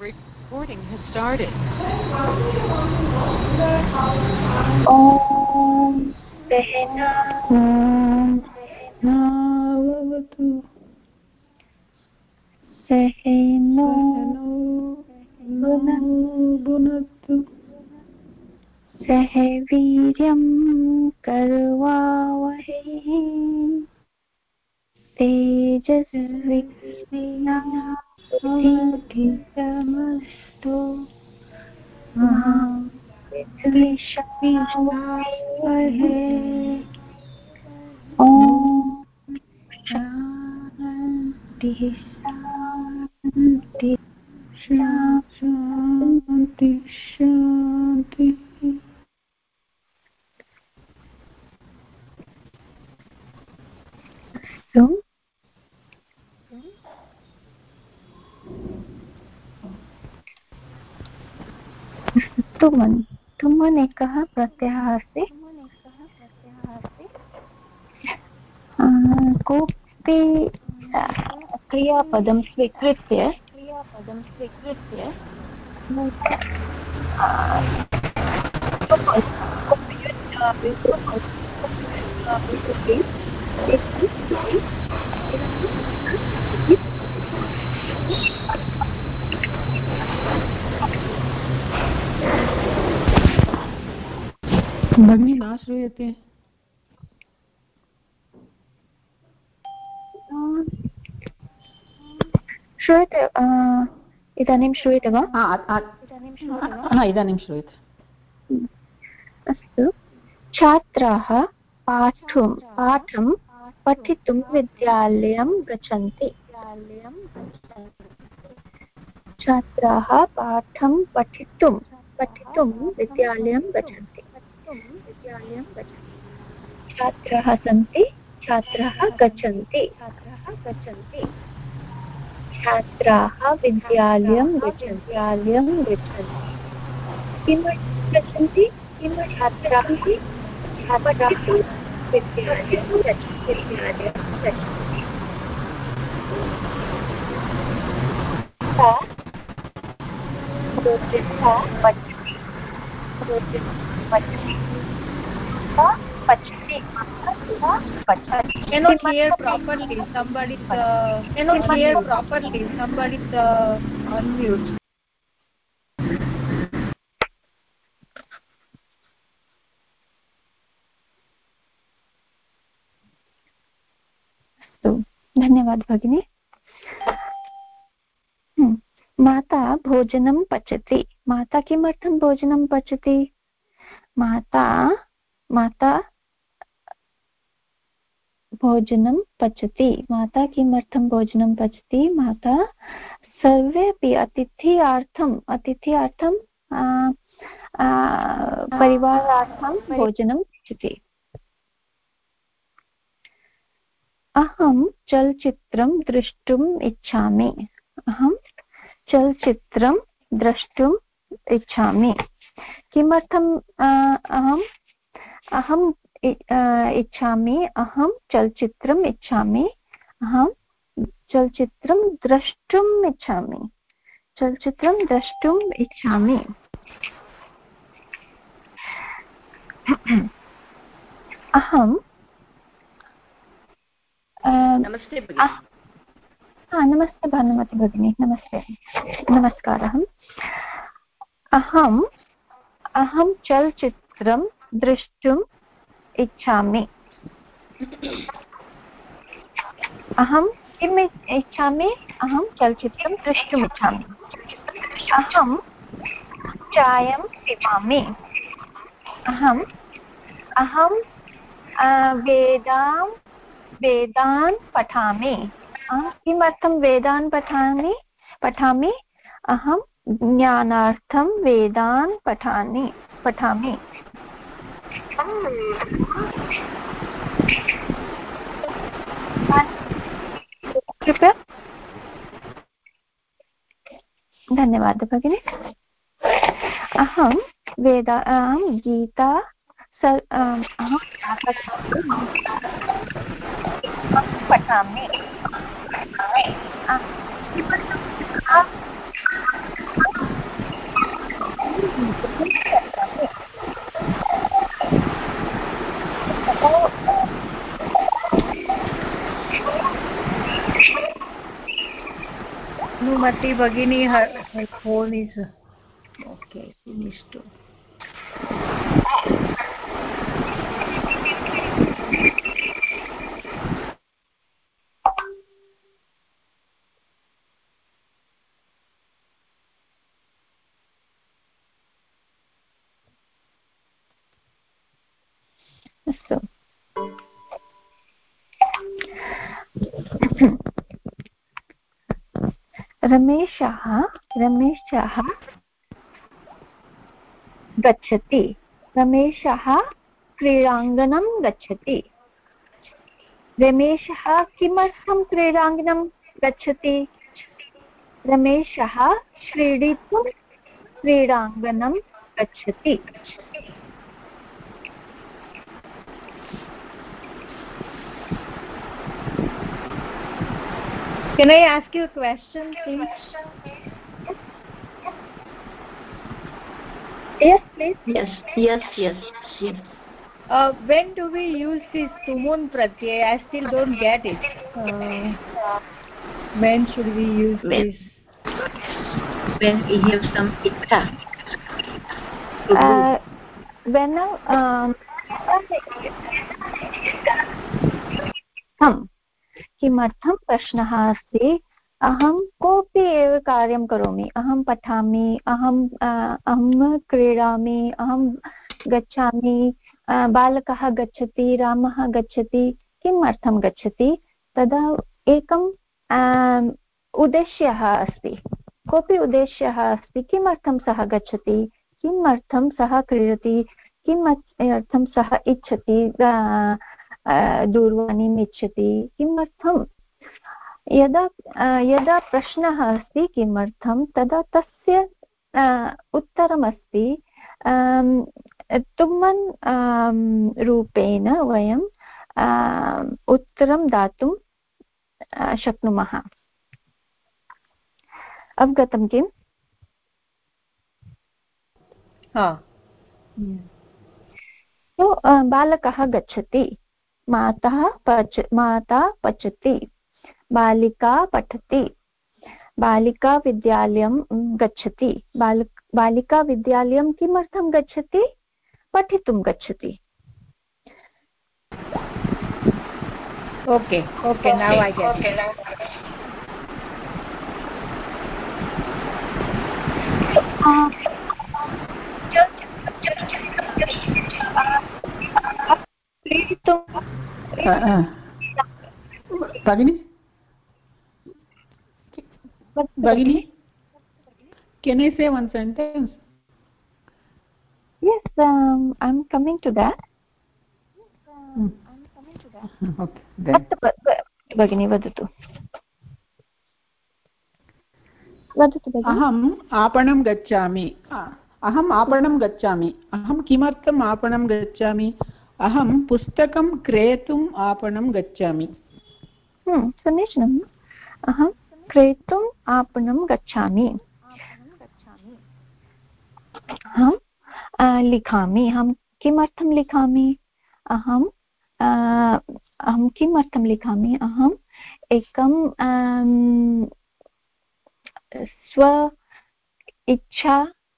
Recording has started. Om Sehnavavatu Sehno Bunatu Sehviryam Karvavahe Tejasvinavadhitamastu Vitvishavahe. Om Shanti Shanti Shanti Shanti. तुमन एकः प्रत्ययः अस्ति. कोऽपि क्रियापदं स्वीकृत्य भगिनी न श्रूयते. श्रूयते? इदानीं श्रूयते वा? इदानीं श्रूयते. अस्तु. छात्राः पाठं पठितुं विद्यालयं गच्छन्ति. छात्राः पाठं पठितुं विद्यालयं गच्छन्ति. छात्राः सन्ति, छात्राः गच्छन्ति. छात्राः विद्यालयं गच्छन्ति. किमर्थं गच्छन्ति? छात्राः पठितुं विद्यालयं गच्छन्ति. Cannot hear properly. Somebody's on mute. धन्यवाद भगिनी. माता भोजनं पचति. माता किमर्थं भोजनं पचति? माता भोजनं पचति. माता किमर्थं भोजनं पचति? माता सर्वेपि अतिथ्यार्थं परिवारार्थं भोजनं पचति. अहं चलचित्रं द्रष्टुम् इच्छामि. किमर्थम् अहम् इच्छामि? अहं चलचित्रम् इच्छामि. अहं चलचित्रं द्रष्टुम् इच्छामि. अहं नमस्ते नमस्ते भानुमति भगिनी. नमस्ते. नमस्कारः. अहं चलचित्रं द्रष्टुम् इच्छामि. अहं किम् इच्छामि? अहं चलचित्रं द्रष्टुम् इच्छामि. अहं चायं पिबामि. अहं वेदान् पठामि. किमर्थं वेदान् पठामि? अहं ज्ञानार्थं वेदान् पठामि. धन्यवादः भगिनी. अहं गीता पठामि. Sumati Bhagini, her phone is okay. She needs to. अस्तु रमेशः गच्छति रमेशः क्रीडाङ्गणं गच्छति रमेशः किमर्थं क्रीडाङ्गणं गच्छति रमेशः क्रीडितुं क्रीडाङ्गणं गच्छति Can I ask you a question, please? Yes, please. Yes. When do we use this tumun pratyay? I still don't get it. When should we use this? When we have some icha. When किमर्थं प्रश्नः अस्ति अहं कोऽपि एव कार्यं करोमि अहं पठामि अहं क्रीडामि अहं गच्छामि बालकः गच्छति रामः गच्छति किमर्थं गच्छति तदा एकं उद्देश्यः अस्ति कोऽपि उद्देश्यः अस्ति किमर्थं सः गच्छति किमर्थं सः क्रीडति किमर्थं सः इच्छति दूरवाणीम् इच्छति किमर्थं यदा प्रश्नः अस्ति किमर्थं तदा तस्य उत्तरमस्ति तुमन् रूपेण वयं उत्तरं दातुं शक्नुमः अवगतं किम् बालकः गच्छति माता पठति बालिका पठति बालिका विद्यालयं गच्छति बालिका विद्यालयं किमर्थं गच्छति पठितुं गच्छति Okay, now I get it. Bhagini, can I say one sentence? Yes, I'm coming to that. Okay. Then. Bhagini, vadatu Bhagini. अहम् आपणं गच्छामि अहं किमर्थम् आपणं गच्छामि अहं पुस्तकं क्रेतुम् आपणं गच्छामि समीचीनम् अहं क्रेतुम् आपणं गच्छामि अहं लिखामि अहं किमर्थं लिखामि अहं किमर्थं लिखामि अहम् एकं स्व इच्छा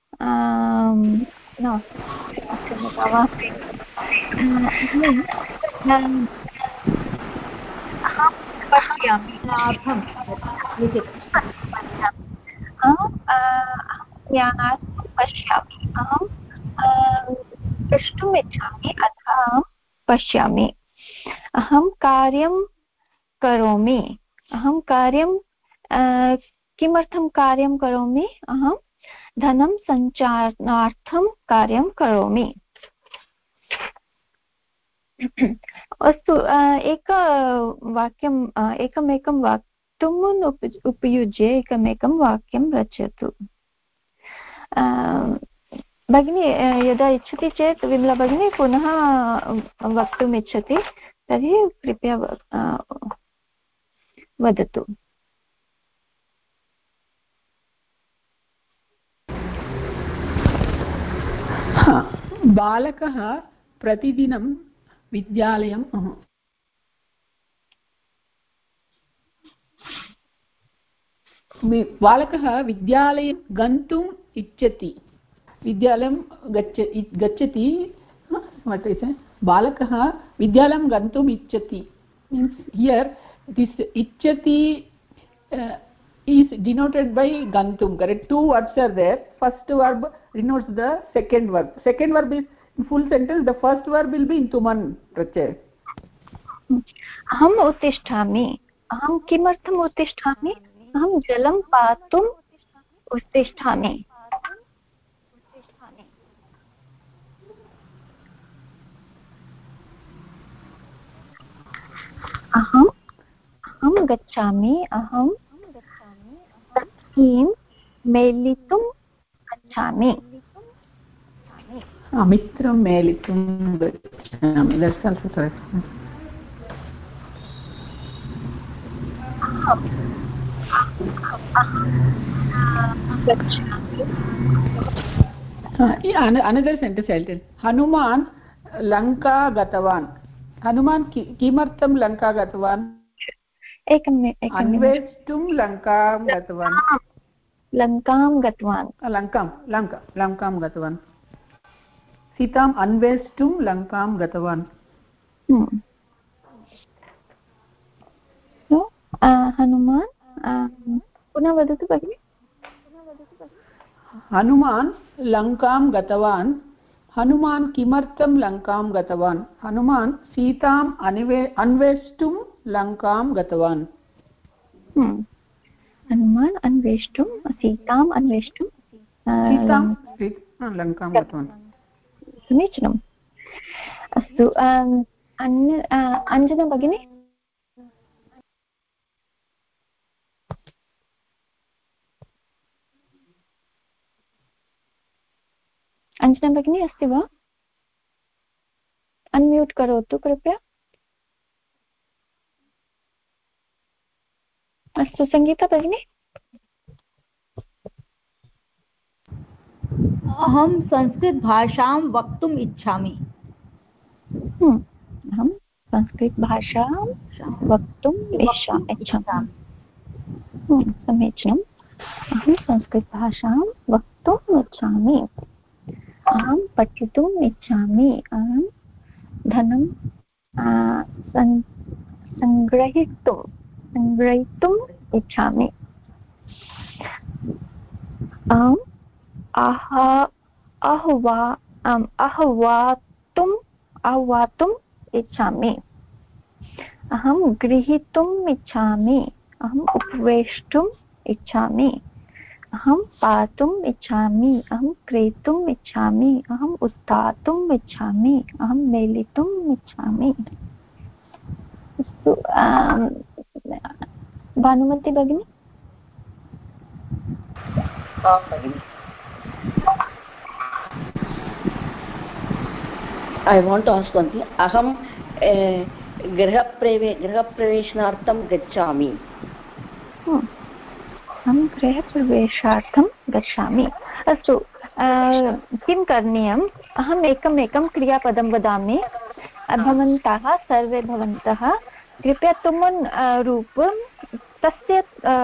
पश्यामि ज्ञानार्थं पश्यामि अहं द्रष्टुम् इच्छामि अथवा पश्यामि अहं कार्यं करोमि अहं कार्यं किमर्थं कार्यं करोमि अहं धनं सञ्चारणार्थं कार्यं करोमि अस्तु एकमेकं वाक्यम् उपयुज्य एकमेकं वाक्यं रचयतु भगिनी यदा इच्छति चेत् विमला भगिनी पुनः वक्तुम् इच्छति तर्हि कृपया वदतु बालकः प्रतिदिनं विद्यालयं बालकः विद्यालयं गन्तुम् इच्छति विद्यालयं गच्छति बालकः विद्यालयं गन्तुम् इच्छति means here this ichchati is denoted by gantum, correct? Two words are there. First verb denotes the second verb is in full sentence. The first verb will be in tuman pratyay. अहम् उत्तिष्ठामि अहं किमर्थम् उत्तिष्ठामि अहं जलं पातुम् उत्तिष्ठामि अहं गच्छामि अहं तस्मिन् मेलितुं गच्छामि मित्रं मेलितुं गच्छामि. That's also correct. Another sentence I'll tell. Hanuman Lanka gatavan. Hanuman किमर्थं लङ्का गतवान् अन्वेष्टुं लङ्कां गतवान् लङ्कां गतवान् सीताम् अन्वेष्टुं लङ्कां गतवान् हनुमान् पुनः वदतु भगिनि हनुमान् लङ्कां गतवान् हनुमान् किमर्थं लङ्कां गतवान् हनुमान् सीताम् अन्वेष्टुं लङ्कां गतवान् हनुमान् अन्वेष्टुं सीताम् अन्वेष्टुं लङ्कां गतवान् समीचीनम् अस्तु अञ्जना भगिनी अंजना भगिनी अस्ति वा अन्म्यूट् करोतु कृपया अस्तु संगीता भगिनी अहं संस्कृतभाषां वक्तुम् इच्छामि अहं संस्कृतभाषां वक्तुम् इच्छामि समीचीनम् अहं संस्कृतभाषां वक्तुम् इच्छामि अहं पठितुम् इच्छामि अहं धनं सङ्ग्रहीतुम् इच्छामि अहम् आह्वातुम् इच्छामि अहं गृहीतुम् इच्छामि अहम् उपवेष्टुम् इच्छामि अहं पातुम् इच्छामि अहं क्रेतुम् इच्छामि अहम् उत्थातुम् इच्छामि अहं मेलितुम् इच्छामि अस्तु भानुमती भगिनी I want to ask one thing. Aham गृहप्रवेशनार्थं गच्छामि अहं गृहप्रवेशार्थं गच्छामि अस्तु किं करणीयम् अहम् एकम् क्रियापदं वदामि भवन्तः सर्वे भवन्तः कृपया तुमुन् रूपं तस्य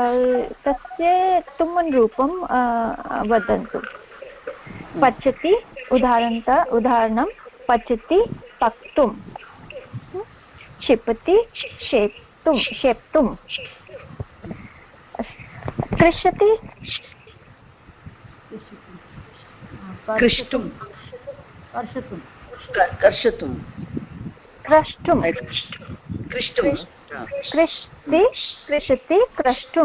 तुमुन् रूपं वदन्तु पचति उदाहरणं पचति पक्तुं क्षिपति शेप्तुं कृषति कर्षतुं कृषति क्रष्टुं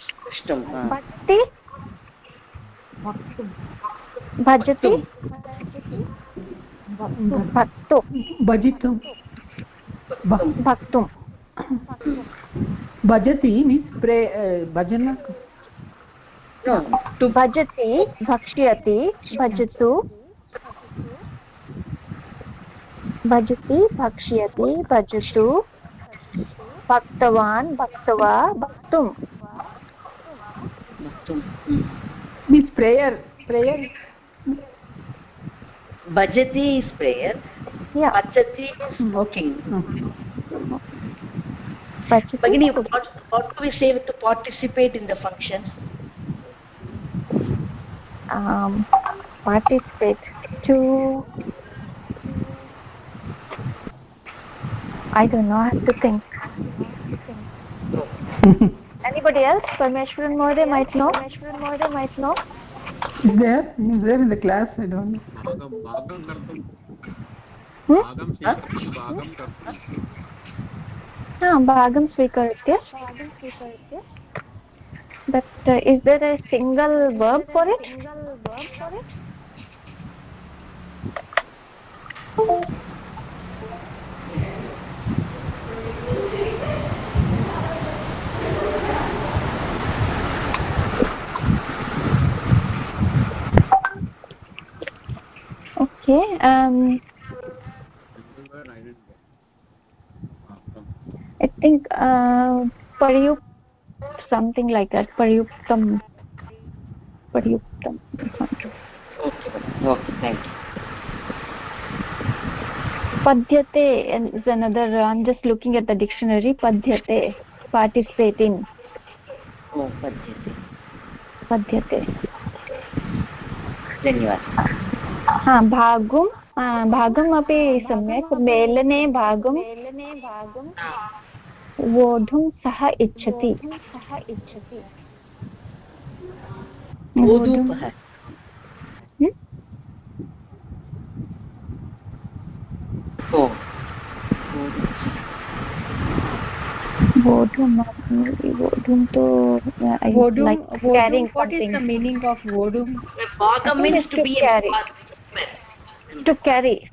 भजति भक्तुं भजति मीन्स् भजन भजति भक्ष्यति भजतु भजति भक्ष्यति भजतु भक्तवान् भक्तवा भक्तुं means prayer bhajati is prayer yeah pachati is cooking Bagini, what do we say with to participate in the function? Participate to, I don't know, I have to think. Anybody else? Parmeshwaran Mohoday might know. Is there in the class? I don't know. Bhagam Svikartya. But is there a single verb for it? Okay. I think Pariyuk, something like that. Pariyuktam. Okay, thank you. Padhyate is another. I'm just looking at the dictionary. Padhyate, participate in. Oh, Padhyate. धन्यवादः. भागम् अपि सम्यक्. मेलने भागं वोढुं सः इच्छति. ओदूपः. Vodum to like carrying what something. Is the meaning of vodum? Bhagam means to be carry. To carry.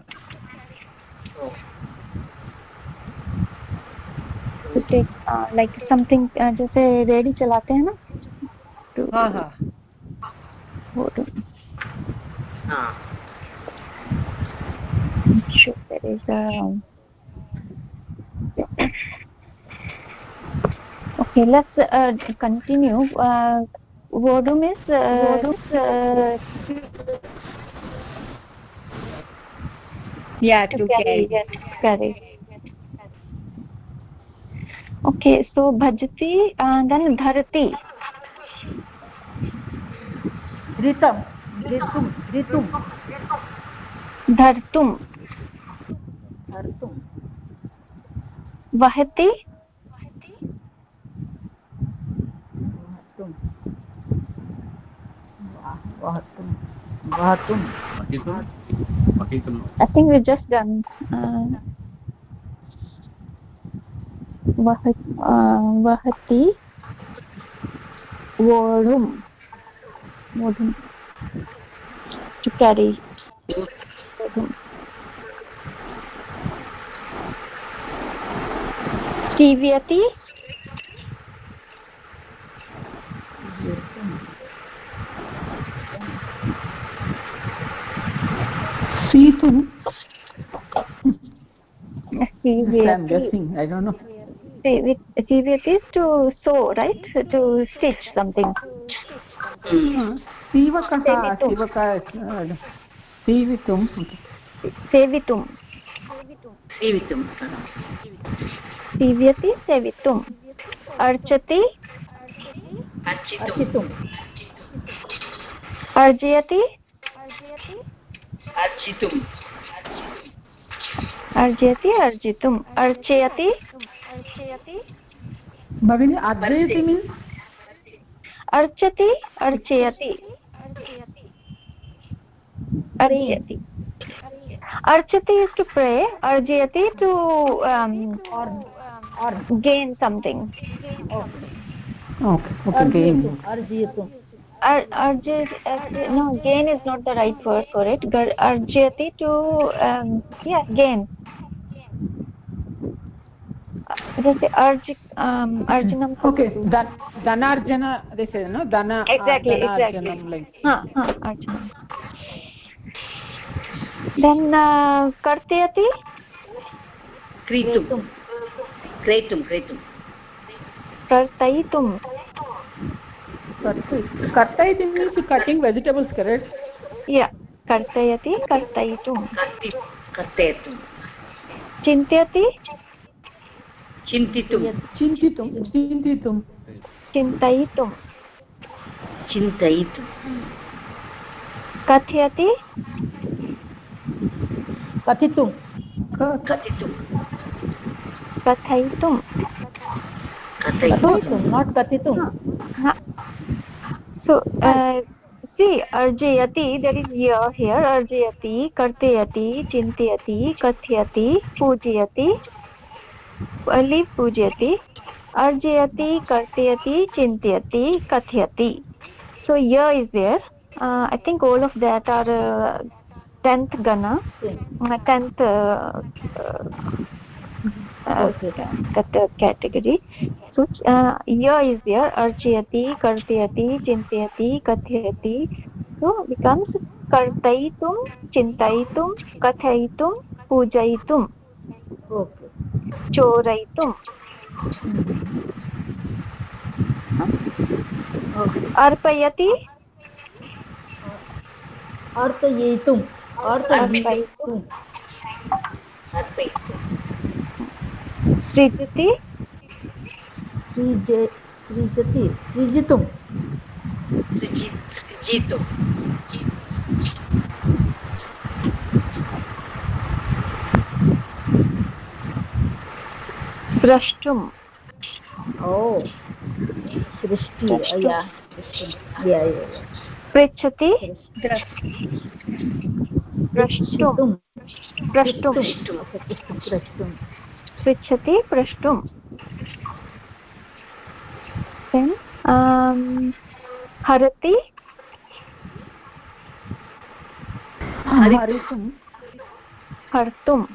To take like something जैसे रेडी चलाते हैं ना. हाँ. Vodum. Sure, there is a. Okay, let's continue. Vodum is to carry. Yes, carry. Okay, so bhajati and then dharati. Ritum. Dhartum. Vahati. I think we're just done. Vahati. Vodum. To carry. Sivyati. Situm. I'm guessing. I don't know. Sivyati is to sew, right? To stitch something. Sivakaha. Sevitum. Sivyati, sevitum. Archati. Arjayati. Arjitum. Archayati. Bhavini, arjayati means? Archati. Archayati. Archati is to pray. Arjayati to or gain something. Okay. Gain. No, gain is not the right word for it. Arjayati to gain. Just arjanam. Okay, dhanarjana, they say, no? Exactly. Like. Arjanam. Then kartayati. Kretum. Kartayitum. Kartayati means cutting vegetables, correct? Yeah. Kartayati, kartayitum. Kartayitum. Chintyati. चिन्तितुं चिन्तितुं चिन्तितुं चिन्तयितुं चिन्तयितुं कथयति कथितुं कथितुं कथयितुं कथयितुं not कथितुं so see arjayati there is ya here arjayati kartayati chintayati kathyati pujayati leave pujayati arjayati kartayati chintayati kathyati so ya is there I think all of that are 10th gana 10th that category so ya is there archayati kartayati chintayati kathayati so becomes kartayitum chintayitum kathayitum pujayitum okay chorayitum arpayati अर्पयितुं arpayittum srijati सृजितुं सृजितुं sprashtum सृष्टि पृच्छति प्रष्टुं पृच्छति प्रष्टुं then harati hartum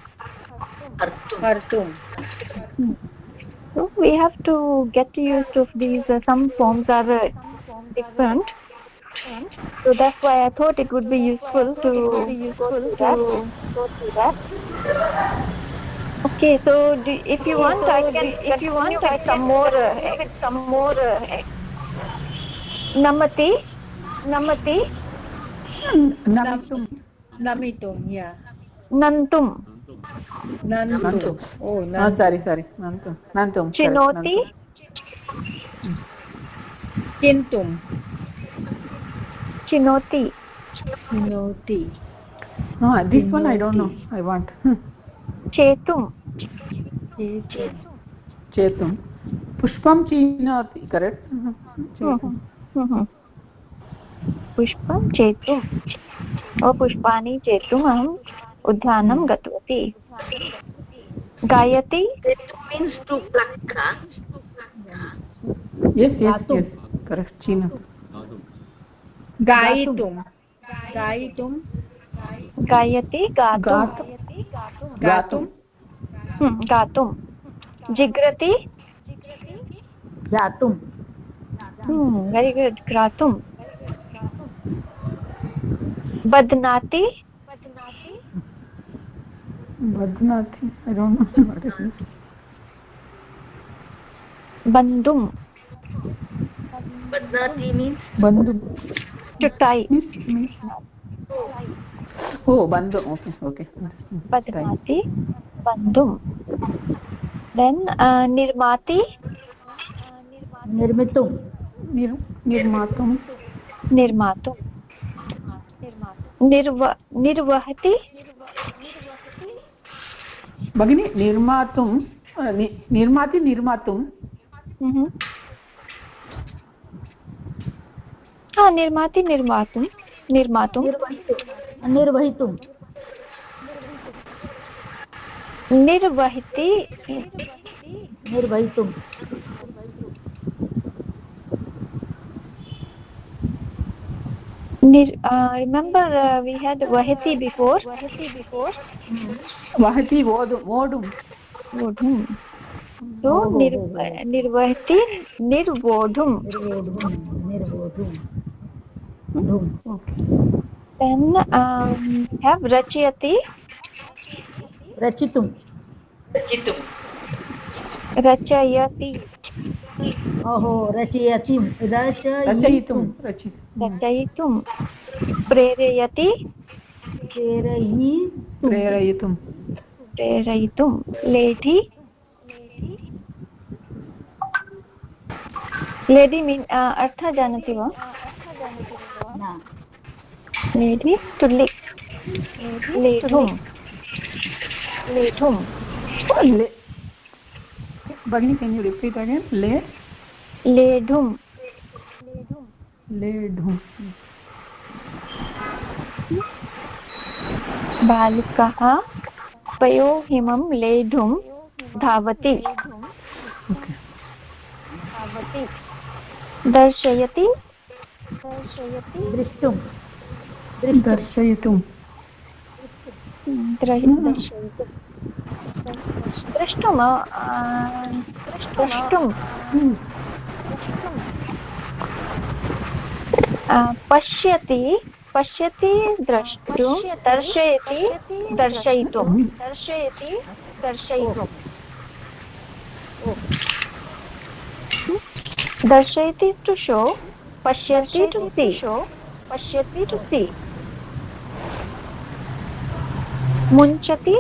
so we have to get used to these some forms are different so that's why I thought it would be useful to go through that okay so if you want I can some more namati namitum yeah nantum oh sorry nantum chinoti chintum chinoti no this one I don't know I want chetum pushpam chinati correct पुष्पं चेतुम् पुष्पाणि चेतुम् अहम् उद्यानं गतवती गायति means to pluck yes correct china gayitum गायति गातुं जिग्रति गातुं very good gratum badnati I don't know what it is bandum badnati means bandum to tie oh bandum okay badnati bandum then nirmati निर्मितुं निर्मातुं निर्वहति भगिनी निर्मातुं निर्मातुं निर्मातुं निर्वहितुं निर्वहति निर्वहितुं remember we had vahati before vahati vodum so nirvahati nirvodhum then have rachayati रचितुं rachayati रचयितुं प्रेरयति प्रेरयितुं लेढि लेडी मीन् अर्थः जानाति वा लेडी टु लेढुं Bhagini, can you repeat again? लेढुं बालिकाः पयोहिमं लेढुं धावति दर्शयति दृष्टुं दर्शयितुं द्रष्टुं पश्यति द्रष्टुं दर्शयति दर्शयितुं दर्शयति टु शो पश्यति टु सी मुञ्चति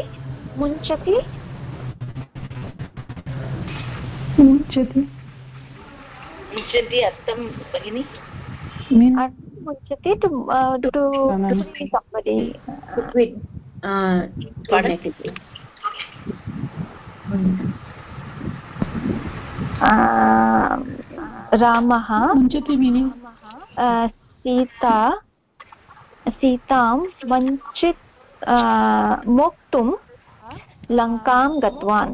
अर्थं भगिनि मुञ्चति टु somebody रामः मुञ्चति मीनिङ्ग् सीतां मोक्तुं लङ्कां गतवान्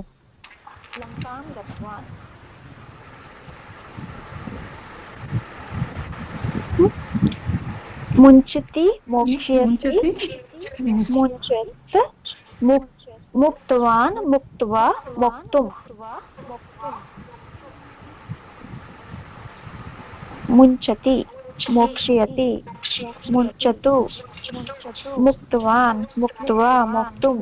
मुञ्चति मोक्ष्यति मुञ्चत् मुक्तवान् मुक्त्वा मोक्तुं मुञ्चति मोक्ष्यति मुञ्चतु मुक्तवान् मुक्त्वा मोक्तुं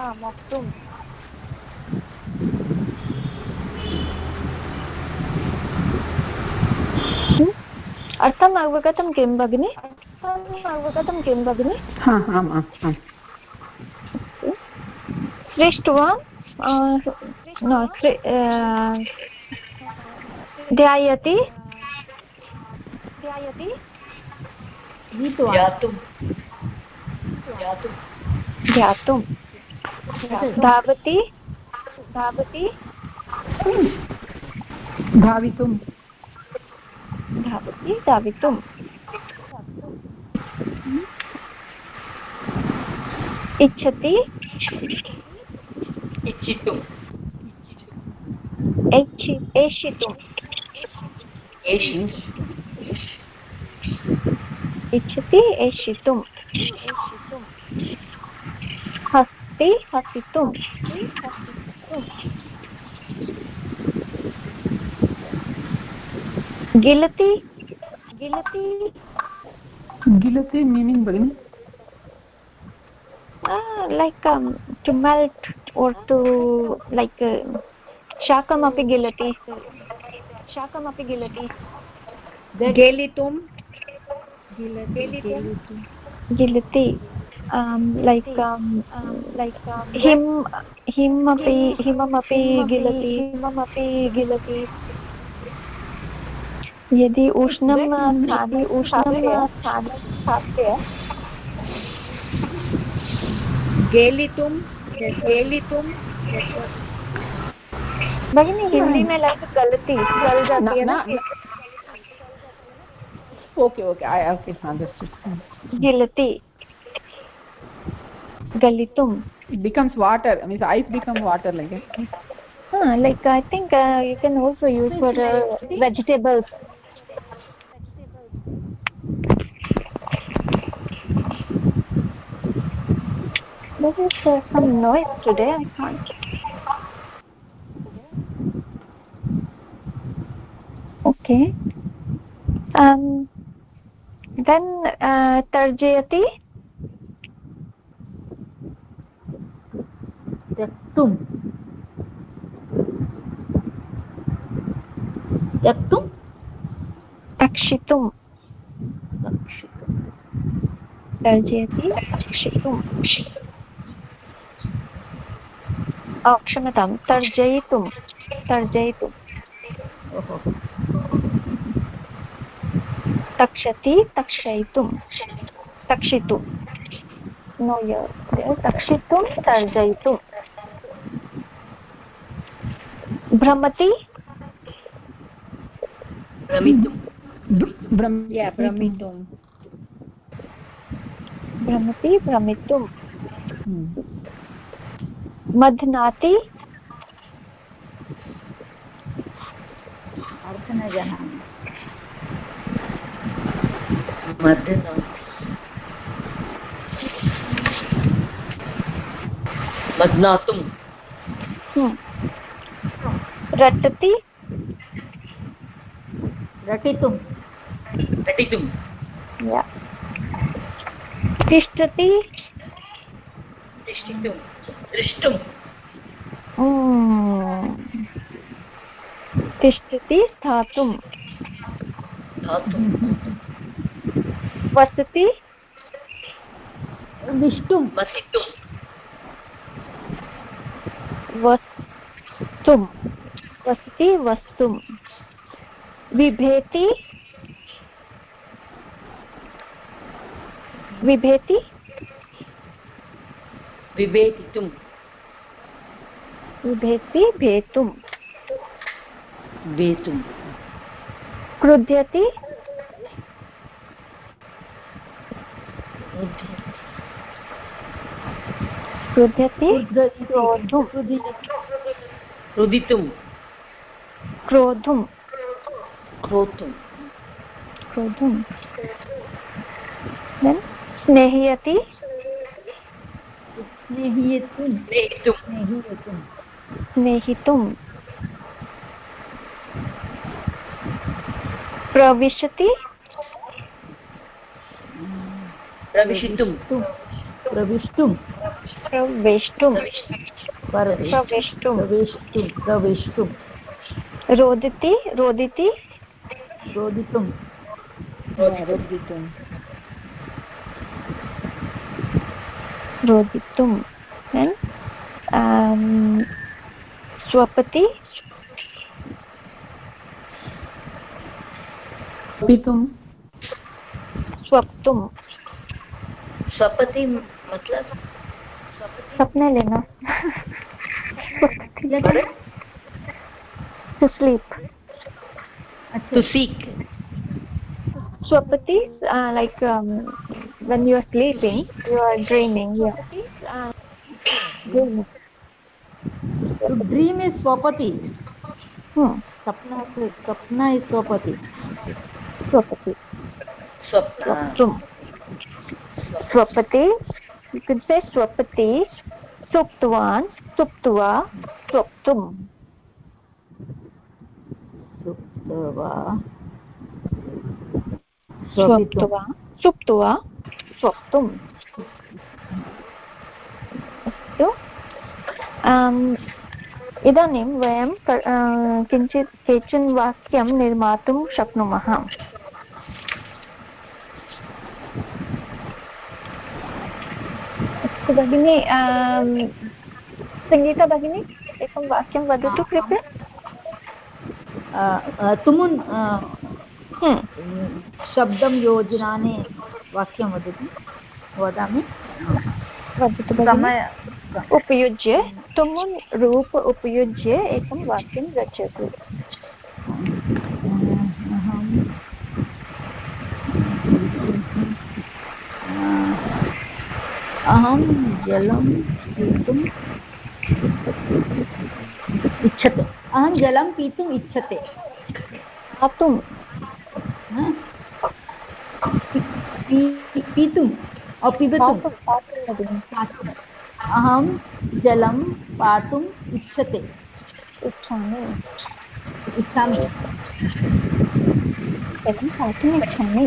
अर्थम् अवगतं किं भगिनि सृष्टवान् ध्यायति ध्यातुं धावति धावितुं इच्छति एषितुं इच्छति एषितुं हसितुं गिलति मीनिङ्ग् भगिनि like to melt or to like shakamapi gilati गेलितुं like himamapi gilati यदि उष्णं स्थाने गेलितुं भगिनी हिंदी में लाइक गलती गल जाती है ना okay I understood galitum it becomes water means ice become water like that like I think you can also use for vegetables there is some noise today I can't okay then tarjayati त्यक्तुं akshitum tarjayati akshitum क्षम्यतां तर्जयितुं तक्षति तक्षयितुं तक्षितुं नो तक्षितुं तर्जयितुं भ्रमति भ्रमितुं भ्रमितुं भ्रमति भ्रमितुं मध्नाति अर्थं न जानामि मध्नातुं रटति रटितुं रटितुं तिष्ठति तिष्ठितुं दृष्टुं तिष्ठति स्थातुं धातुं वसति विष्टुं वसितुं वस्तुं वसति वस्तुं बिभेति बिभेति विभेदितुं बिभेति भेतुं वेतुं क्रुध्यति क्रुध्यति क्रोधुं रुदितुं क्रोधुं क्रोधुं क्रोधुं then स्नेहयति स्नेहितुं स्नेहितुं स्नेहितुं प्रविशति प्रविशितुं प्रविष्टुं प्रवेष्टुं प्रवेष्टुं प्रवेष्टुं रोदिति रोदिति रोदितुं रोदितुं then स्वपति पितुं स्वप्तुं स्वपति मतलब सपने लेना to sleep to seek swapati like when you are sleeping you are dreaming dreaming. To dream is swapati. Sapna is swapati. Swapati. Swapati. You could say swapati, suptvan, suptva, swaptum. Swaptva, suptva, swaptum. अस्तु इदानीं वयं किञ्चित् केचन वाक्यं निर्मातुं शक्नुमः. अस्तु भगिनी सङ्गीता भगिनी एकं वाक्यं वदतु कृपया. तुमुन् शब्दं योजनानि वाक्यं वदामि. वदतु भगिनी. उपयुज्य तुमुन् रूप उपयुज्य एकं वाक्यं रचयतु. अहं जलं पीतुम् इच्छते. अहं जलं पीतुम् इच्छते. पातुं पीतुं पिबतुं. अहं जलं पातुम् इच्छामि. जलं पातुम् इच्छामि.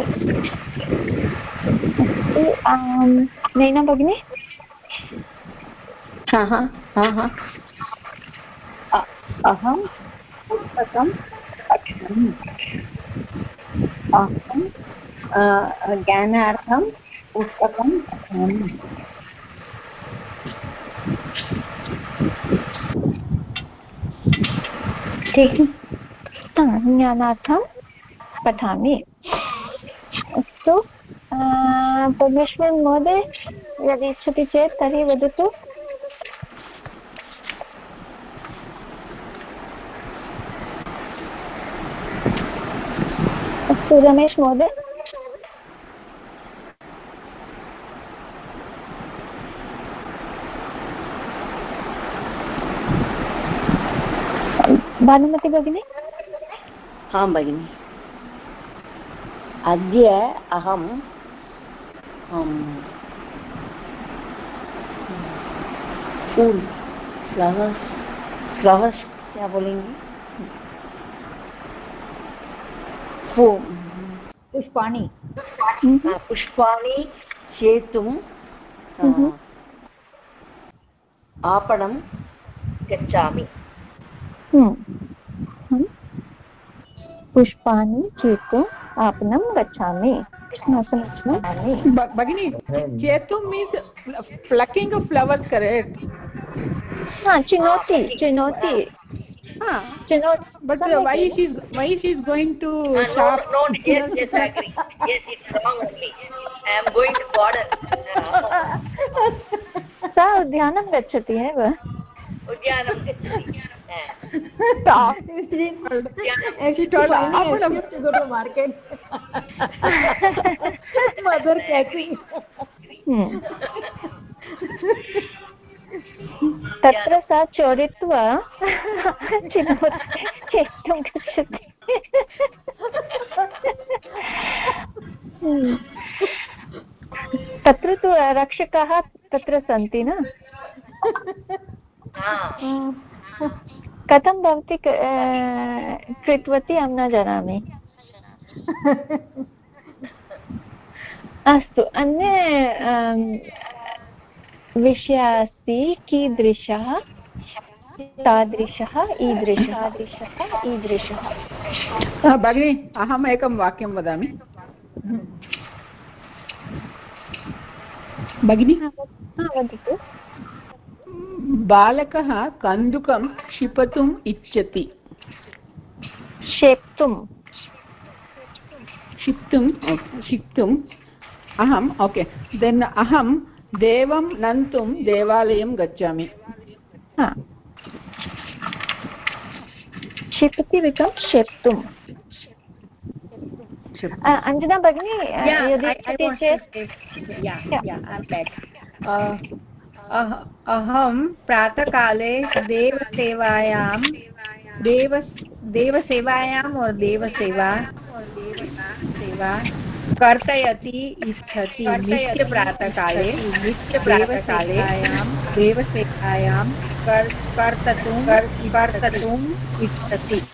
नैना भगिनी. अहं पुस्तकं पठामि. अहं ज्ञानार्थं पुस्तकं पठामि. ज्ञानार्थं पठामि. अस्तु परमेश्वरन् महोदय यदि इच्छति चेत् तर्हि वदतु। अस्तु रमेश महोदय। भानुमति भगिनी। हाँ भगिनी, अद्य अहं फूल फ्लावर्स क्या बोलेंगे, पुष्पाणि पुष्पाणि चेतुं आपणं गच्छामि। पुष्पाणि चेतुम् आपणं गच्छामि। भगिनी, चेतुं means plucking of flowers, correct? चिनोति चिनोति। But why she is going to shop? No, yes, I agree. Yes, it's wrong only. I am going to garden. सा उद्यानं गच्छति एव। उद्यानं गच्छति। She told to go to market. Mother catching. तत्र सा चोरित्वा चेतुं गच्छति। तत्र तु रक्षकाः तत्र सन्ति न। कथं भवती कृतवती अहं न जानामि। अस्तु, अन्य विषयः अस्ति कीदृशः, तादृशः, ईदृशः। भगिनी, अहम् एकं वाक्यं वदामि। भगिनी, वदतु। बालकः कन्दुकं क्षिपतुम् इच्छति। क्षिप्तुम् अहम् देन् अहं देवं नन्तुं देवालयं गच्छामि। क्षिपति विकं क्षेप्तुम्। अंजना भगिनी, यदि इच्छति चेत् अहं प्रातःकाले देवसेवा कर्तयति इच्छति। नित्यप्रातःकाले देवसेवायां कर्तुम् इच्छति।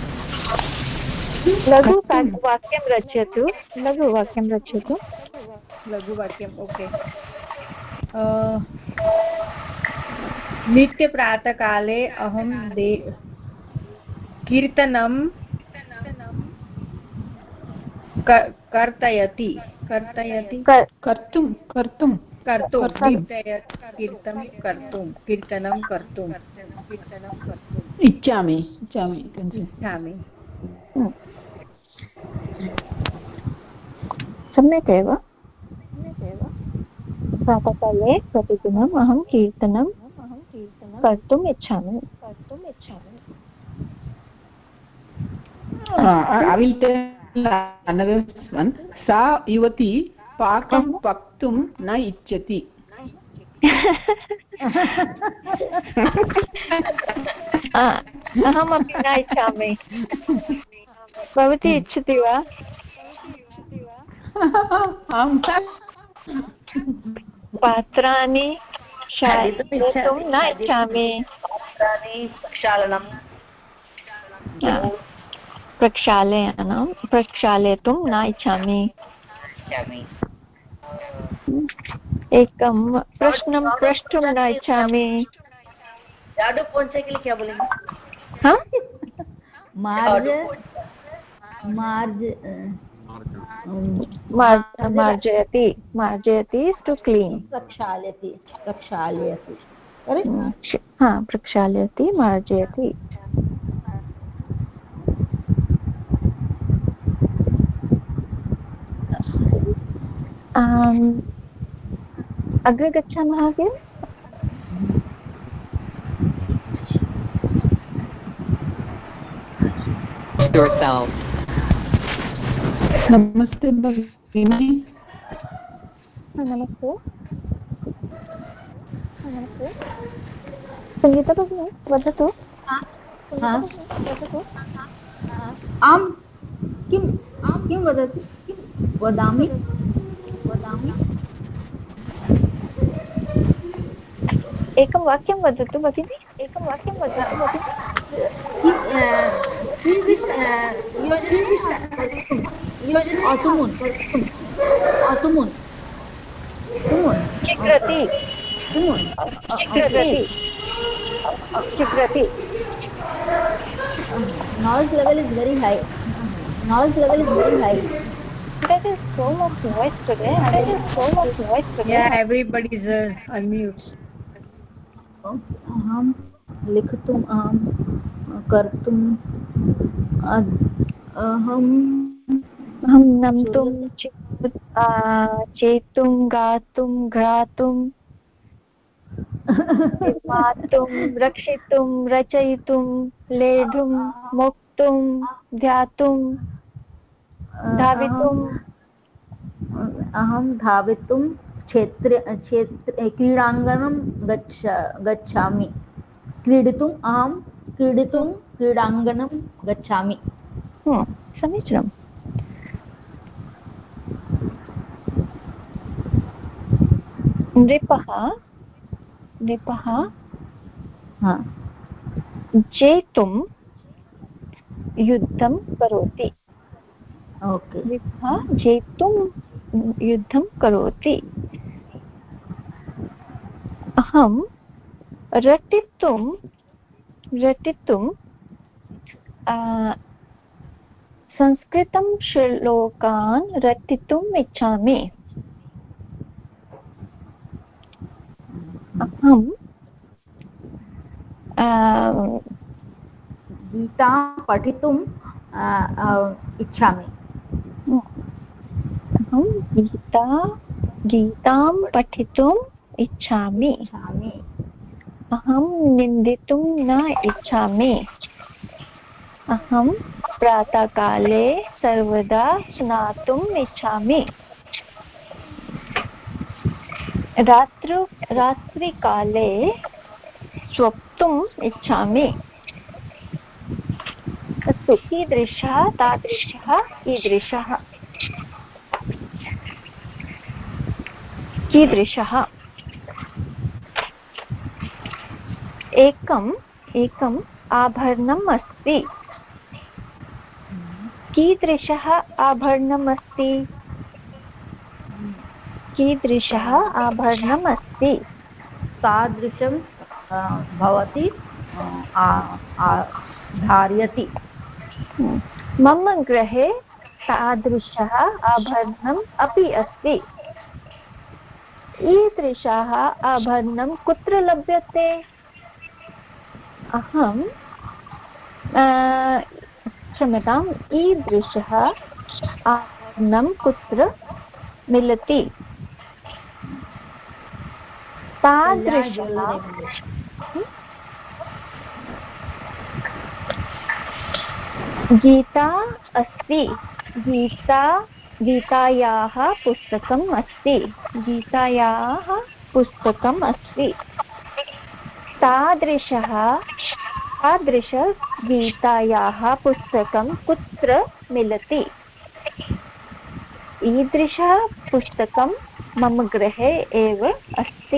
लघुवाक्यं रचयतु। ओके। नित्यप्रातःकाले अहं कीर्तनं कर्तयति कीर्तनं कर्तुम् इच्छामि। सम्यक् एव। प्रातःकाले प्रतिदिनम् अहं कीर्तनं कर्तुम् इच्छामि। I will tell another one. सा युवती पाकं पक्तुं न इच्छति। अहमपि न इच्छामि। भवती इच्छति वा? पात्राणि क्षालयितुं न इच्छामि। प्रक्षालयितुं न इच्छामि। एकं प्रश्नं प्रष्टुं न इच्छामि। झाड़ू पोंछे के लिए क्या बोलेंगे? हाँ? मार्जयति is to clean. प्रक्षालयति। हाँ, प्रक्षालयति, मार्जयति। अग्रे गच्छामः किम्? yourself. नमस्ते भगिनी. नमस्ते. संगीता भगिनी वदतु. आं किं वदति वदामि एकं वाक्यं वदतु भगिनि. चिक्रति. Noise level is very high. That is so much noise today. Yeah, everybody is unmute. अहं लिखितुम् अहं कर्तुम् अहं नम्तुं चेतुं गातुं घ्रातुं निर्मातुं रक्षितुं रचयितुं लेढुं मोक्तुं ध्यातुं धावितुं. अहं धावितुं क्षेत्रे क्रीडाङ्गणं गच्छामि. क्रीडितुम् अहं क्रीडाङ्गणं गच्छामि. समीचीनम्. नृपः जेतुं युद्धं करोति. नृपः जेतुं युद्धं करोति. अहं रटितुं संस्कृतं श्लोकान् रटितुम् इच्छामि. अहं गीतां पठितुम् इच्छामि. अहं गीतां पठितुम् इच्छामि. अहं निन्दितुं न इच्छामि. अहं प्रातःकाले सर्वदा स्नातुम् इच्छामि. रात्रिकाले स्वप्तुम् इच्छामि. अस्तु, कीदृशः तादृशः कीदृशः. एकम् आभरणम् अस्ति. कीदृशः आभरणम् अस्ति. तादृशं भवति धारयति. मम गृहे तादृशः आभरणम् अपि अस्ति. ईदृशः आभरणं कुत्र लभ्यते. क्षम्यताम्, ईदृशः आभरणं कुत्र मिलति. तादृशः गीता अस्ति. गीतायाः पुस्तकम् अस्ति. तादृश गीतायाः पुस्तकं कुत्र मिलति. ईदृशः पुस्तकं मम गृहे एव अस्ति.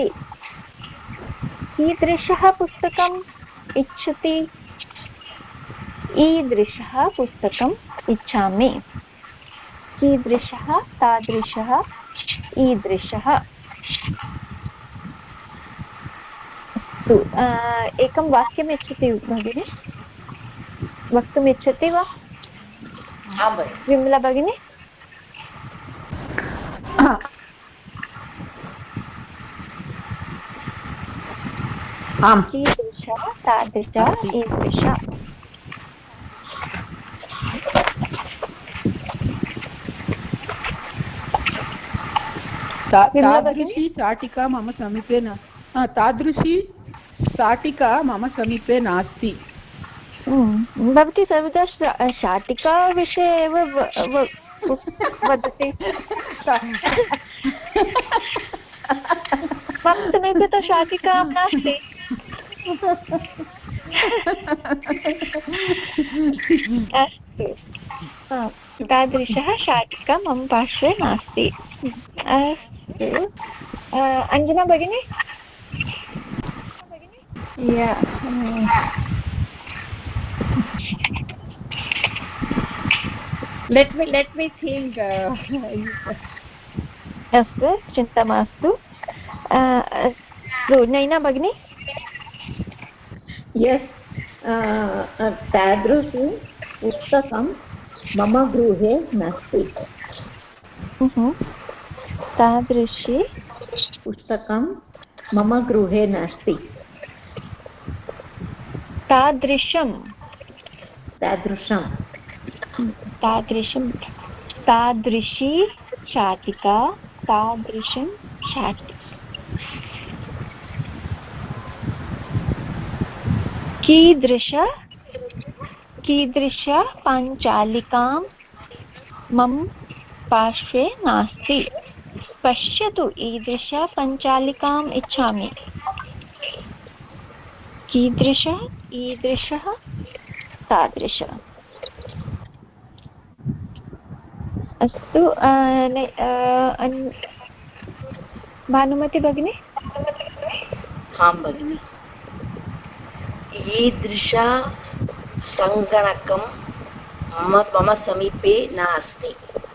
कीदृशः पुस्तकम् इच्छति. ईदृशः पुस्तकम् इच्छामि. कीदृशः तादृशः ईदृशः. एकं वाक्यम् इच्छति भगिनि. वक्तुम् इच्छति वा विमला भगिनी. कीदृशः तादृशः ईदृशः. तादृशी शाटिका मम समीपे न तादृशी शाटिका मम समीपे नास्ति भवती सर्वदा शाटिका विषये एव वदति मम समीपे तु शाटिका नास्ति अस्तु तादृशः शाटिका मम पार्श्वे नास्ति अस्तु अञ्जना भगिनी let me think अस्तु चिन्ता मास्तु नैना भगिनी यस् तादृशं पुस्तकं मम गृहे नास्ति तादृशी पुस्तकं मम गृहे नास्ति तादृशं तादृशी शाटिका तादृशं शाटिका कीदृश पाञ्चालिकां मम पार्श्वे नास्ति पश्यतु ईदृश पञ्चालिकाम् इच्छामि ईदृशः तादृश अस्तु भानुमति भगिनी आं भगिनि ईदृश सङ्गणकं मम समीपे नास्ति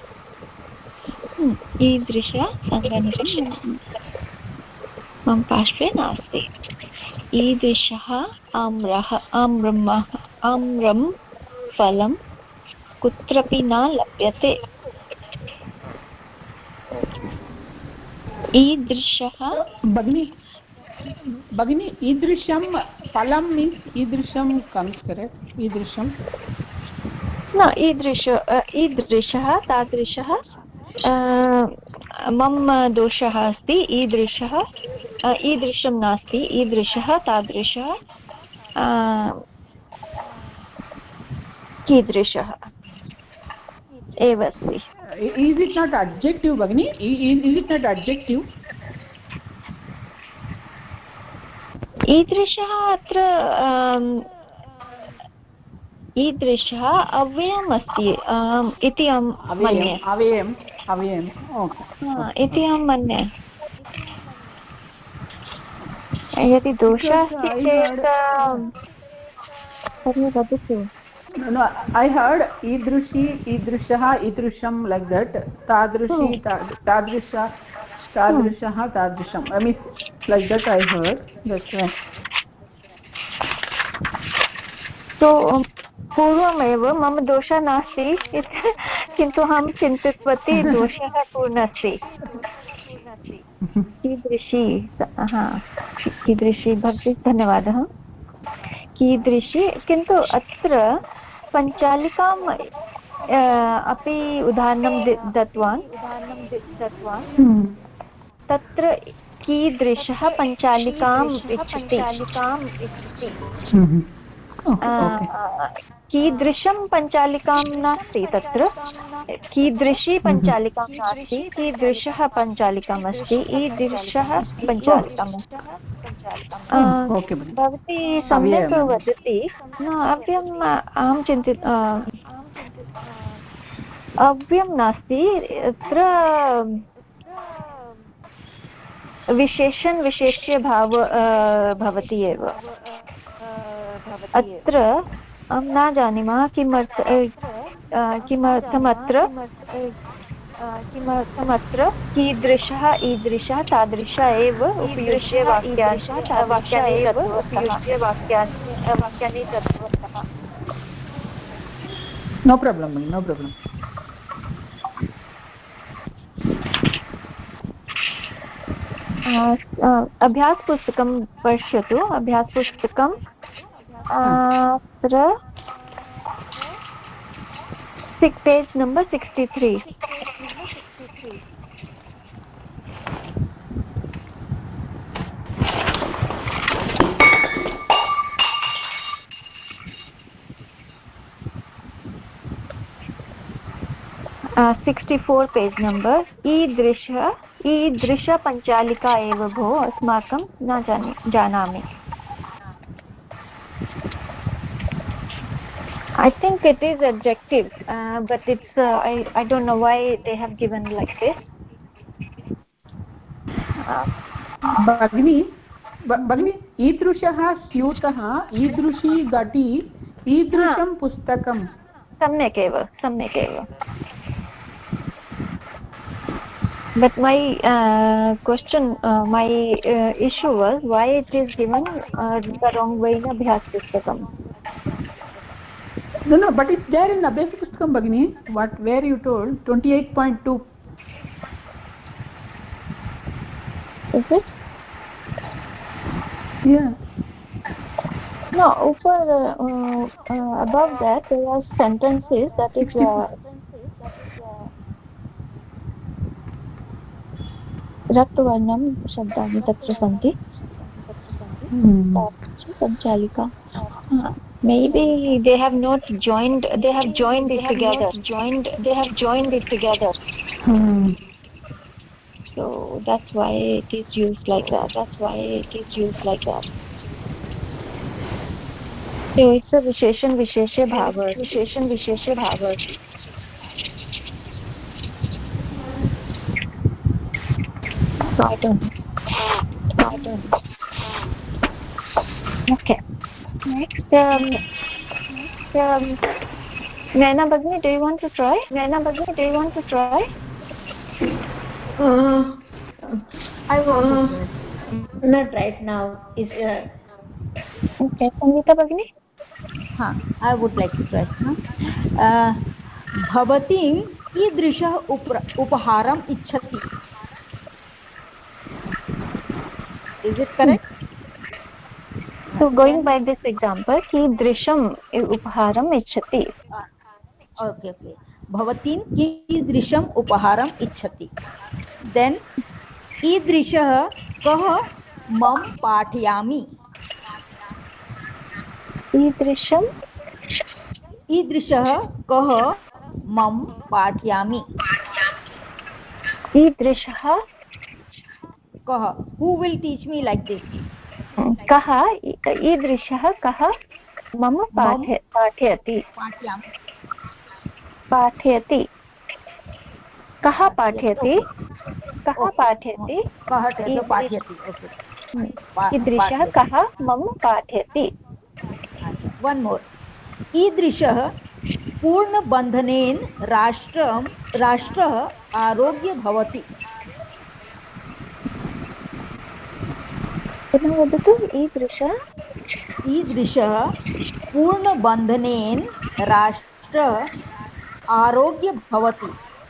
ईदृश सङ्गणकं मम पार्श्वे नास्ति ईदृशः आम्रं फलं कुत्रपि न लभ्यते ईदृशः भगिनी ईदृशं फलं मीन्स् ईदृशं कम्स् करेक्ट् ईदृशं न ईदृशः तादृशः मम दोषः अस्ति ईदृशं नास्ति ईदृशः तादृशः कीदृशः एव अस्ति is it not adjective भगिनी is it not adjective ईदृशः अत्र ईदृशः अव्ययम् अस्ति इति अहं मन्ये अव्ययम् इति अहं मन्ये यदि दोषः अस्ति चेत् तर्हि वदतु No, I heard idrushi, idrushah, idrusham like that. Tadrushi, tadrisha, tadrishah, tadrisham. I mean, like that I heard. That's right. So, पूर्वमेव मम दोषः नास्ति किन्तु अहं चिन्तितवती दोषः पूर्णस्ति कीदृशी भवती धन्यवादः कीदृशी किन्तु अत्र पञ्चालिकाम् अपि उदाहरणं दत्तवान् तत्र कीदृशः पञ्चालिकाम् इच्छति कीदृशं पञ्चालिकां नास्ति तत्र कीदृशी पञ्चालिकां नास्ति कीदृशः पञ्चालिकाम् अस्ति ईदृशः पञ्चालिकाम् भवती सम्यक् वदति न अव्ययम् अहं अव्ययं नास्ति अत्र विशेष्य भाव भवति एव अत्र अहं न जानीमः किमर्थमत्र कीदृशः ईदृशः तादृश एव उपयुज्य वाक्यानि दत्तवन्तः No problem. अभ्यासपुस्तकं पश्यतु अभ्यासपुस्तकं अत्र पेज् नम्बर् 63 64 पेज् नम्बर् ईदृश पञ्चालिका एव भो अस्माकं न जानामि. I think it is adjective, but it's I don't know why they have given like this. भगिनी ईदृशः स्यूतः ईदृशी घटी ईदृशं पुस्तकं. सम्यक् एव. But my question, my issue was why it is given the wrong way in Abhyas Pustakam. No, but it's there in Abhyas Pustakam, Bhagini. Where you told 28.2. Is it? Yeah. No, above that there are sentences that is रक्तवर्णं शब्दानि तत्र सन्ति. पञ्चालिका. Maybe they have not joined. They have joined it together. So that's why it is used like that. So it's a visheshan visheshe bhava. Pattern. Okay. Next, Naina Bhagini, do you want to try? I want not right now. Okay, Sangeeta Bhagini? I would like to try. भवतीं कीदृशः उपहारम् इच्छति? Is it correct? So going by this example, कीदृशम् उपहारम् इच्छति. Okay. भवतीं कीदृशम् उपहारम् इच्छति. Then कीदृशः कः मम पाठयामि. ईदृशः कः मम पाठयामि. ईदृशः कः, who will teach me like this. कः ईदृशः कः मम पाठयति. कः पाठयति. ईदृशः कः मम पाठयति. One more. ईदृशः पूर्णबन्धनेन राष्ट्रः आरोग्य भवति. पुनः वदतु. ईदृशः पूर्णबन्धनेन राष्ट्रः आरोग्य भवति.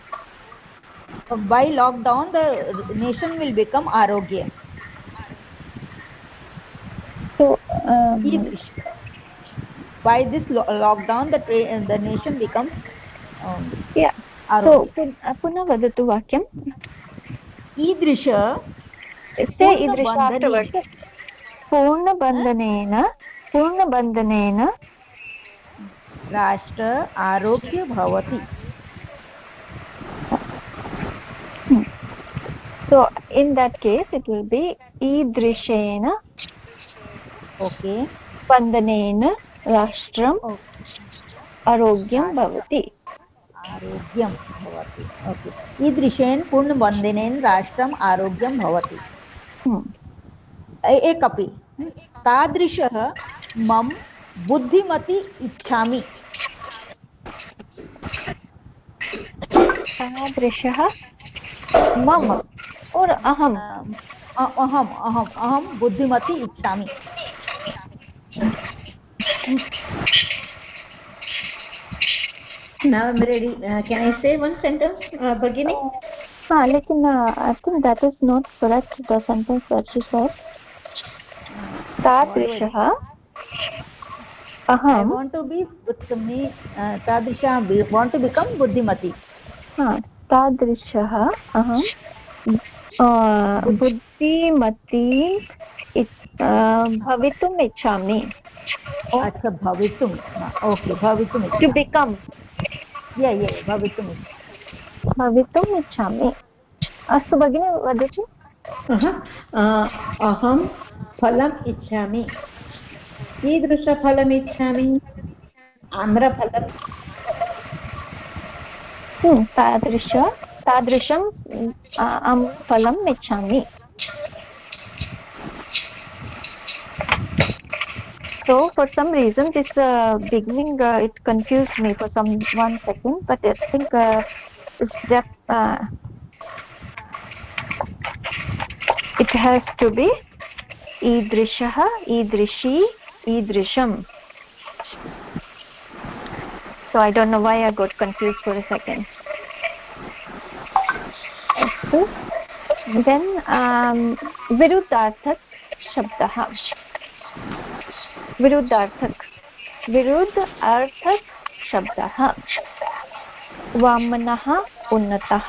By lockdown the nation will become arogya. So by this lockdown the nation becomes so पुनः वदतु वाक्यं. ईदृश पूर्णबन्धनेन राष्ट्र आरोग्य भवति. So in that case it will be ईदृशेन बन्धनेन राष्ट्रम् आरोग्यं भवति. ईदृशेन पूर्णबन्धनेन राष्ट्रम् आरोग्यं भवति. एकपि तादृशः मम बुद्धिमती इच्छामि. तादृशः मम और अहम बुद्धिमती इच्छामि. Now I'm ready. Can I say one sentence, Bhagini? लेकिन I think that is not correct, the sentence that she said. तादृशः अहम. I want to be तादृशः want to become बुद्धिमती. तादृशः अहं बुद्धिमती भवितुम् इच्छामि. अच्छा, भवितुम्. ओके, भवितुम्. To become. भवितुम्. भवितुम् इच्छामि। अस्तु भगिनी वदतु। अहं फलम् इच्छामि। कीदृशफलम् इच्छामि? आम्रफलं। तादृशम् आम्रफलम् इच्छामि। So for some reason this beginning it confused me for one second, but I think it's just it has to be idrishah, idrishi, idrisham. So I don't know why I got confused for a second. Then virudharthak shabdah. विरुद्धार्थक शब्दः वामनः उन्नतः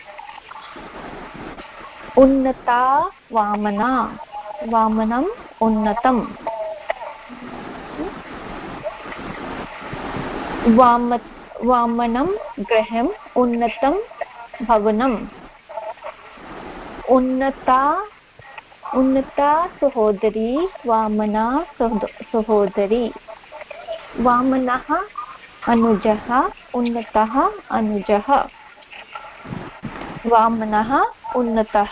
उन्नता वामना वामनम् उन्नतम् वामनं गृहम् उन्नतं भवनम् उन्नता सहोदरी वामना सहोदरी वामनः अनुजः उन्नतः अनुजः वामनः उन्नतः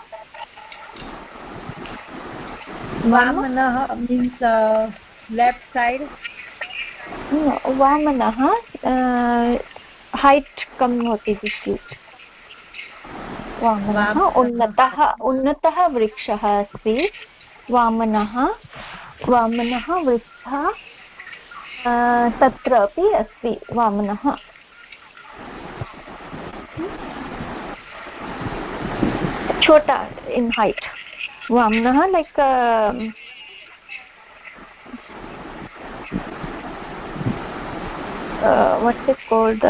वामनः means left side. No, वामनः height कम होती जिसकी वामनः उन्नतः वृक्षः अस्ति वामनः वृक्षः तत्र अपि अस्ति वामनः छोटा in height वामनः like what's it called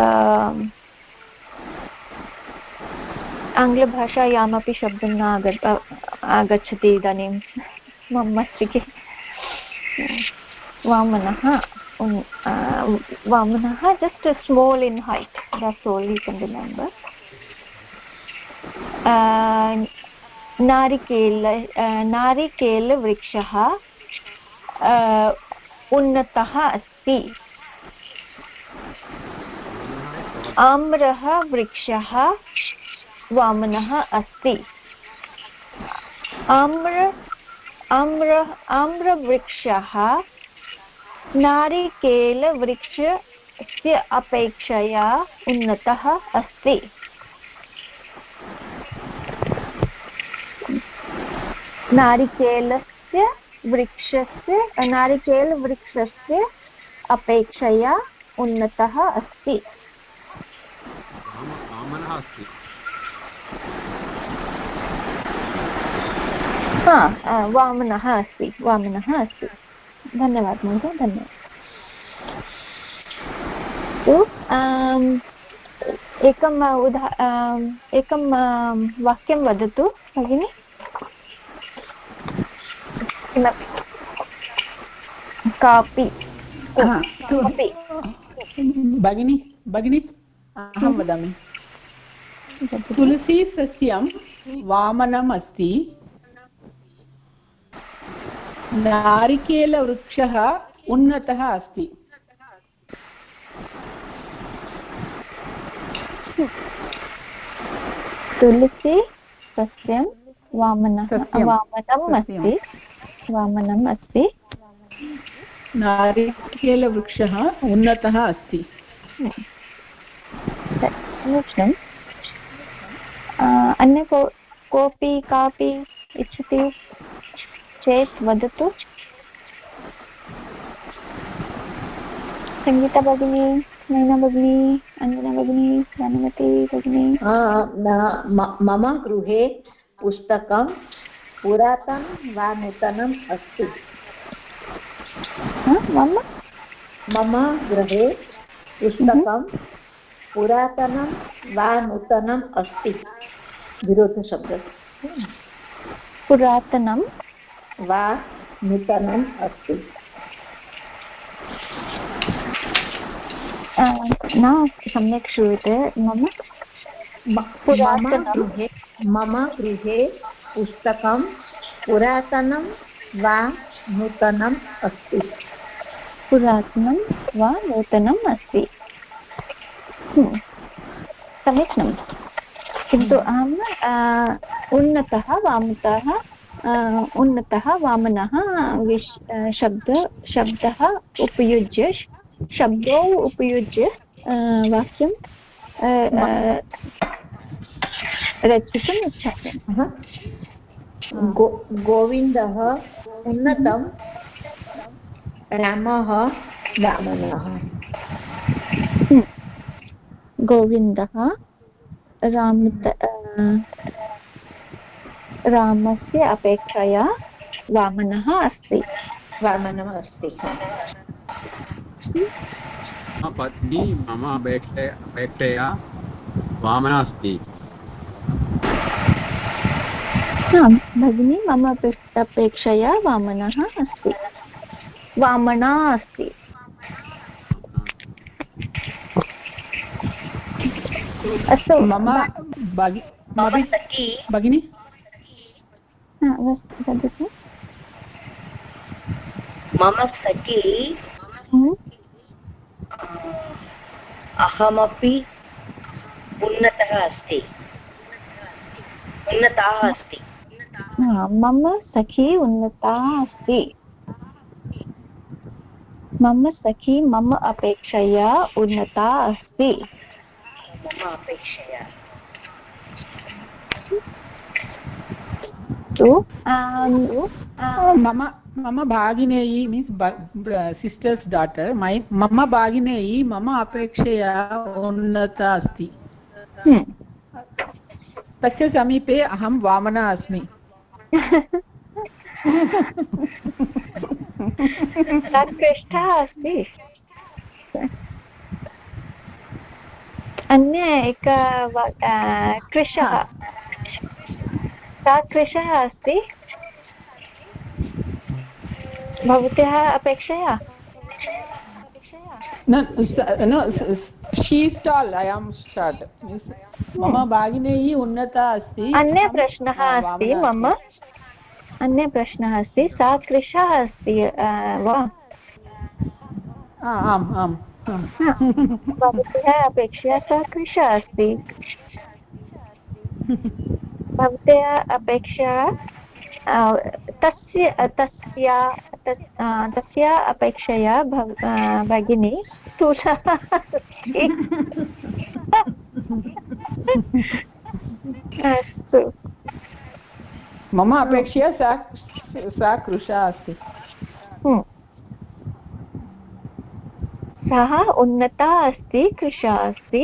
आङ्ग्लभाषायामपि शब्दं न आगच्छति इदानीं मम मस्तिष्के वामनः just small in height, that's all you can remember. नारिकेलवृक्षः उन्नतः अस्ति आम्रः वृक्षः वामनः अस्ति आम्रवृक्षः नारिकेलवृक्षस्य अपेक्षया उन्नतः अस्ति नारिकेलवृक्षस्य अपेक्षया उन्नतः अस्ति वामनः अस्ति धन्यवादः महोदय धन्यवादः एकं वाक्यं वदतु भगिनि कापि भगिनि अहं वदामि तुलसी सस्यं वामनम् अस्ति नारिकेलवृक्षः उन्नतः अस्ति तुलसी सस्यं वामनम् अस्ति नारिकेलवृक्षः उन्नतः अस्ति अन्य कोऽपि कापि इच्छति चेत् वदतु संगीता भगिनी नैना भगिनी अञ्जना भगिनी भानुमती भगिनी मम गृहे पुस्तकं पुरातनं वा नूतनम् अस्ति मम गृहे पुस्तकं पुरातनं वा नूतनम् अस्ति विरोधशब्दः पुरातनं वा नूतनम् अस्ति न सम्यक् श्रूयते मम मम गृहे पुस्तकं पुरातनं वा नूतनम् अस्ति। पुरातनं वा नूतनम् अस्ति। समीचीनं। किन्तु अहम् उन्नतः वामतः उन्नतः वामनः शब्दः उपयुज्य शब्दौ उपयुज्य वाक्यं रचितुम् इच्छामि। गोविन्दः उन्नतं रामः वामनः। गोविन्दः रामस्य अपेक्षया वामनः अस्ति। पत्नी मम अपेक्षया वामना अस्ति। भगिनी मम अपेक्षया वामना अस्ति। अस्तु मम भगिनी वदतु। मम सखी अहमपि उन्नता अस्ति। मम सखी उन्नता अस्ति। मम सखी मम अपेक्षया उन्नता अस्ति। मम भागिनेयी मीन्स् सिस्टर्स् डाटर् मम भागिनेयी मम अपेक्षया उन्नता अस्ति। तस्य समीपे अहं वामना अस्मि। कृष्टः अस्ति। अन्य एक कृशः सा कृशः अस्ति भवत्याः अपेक्षया। शी स्टाल् ऐ एम् स्टार्ट् मम भागिनेयी उन्नता अस्ति। अन्य प्रश्नः अस्ति सा कृशः अस्ति वा? आम् आम् भवत्याः अपेक्षया सा कृशः अस्ति। भवत्याः अपेक्षया तस्य अपेक्षया भगिनी स्थूला अस्ति। अस्तु मम अपेक्षया सा कृशा अस्ति। सः उन्नता अस्ति कृशा अस्ति।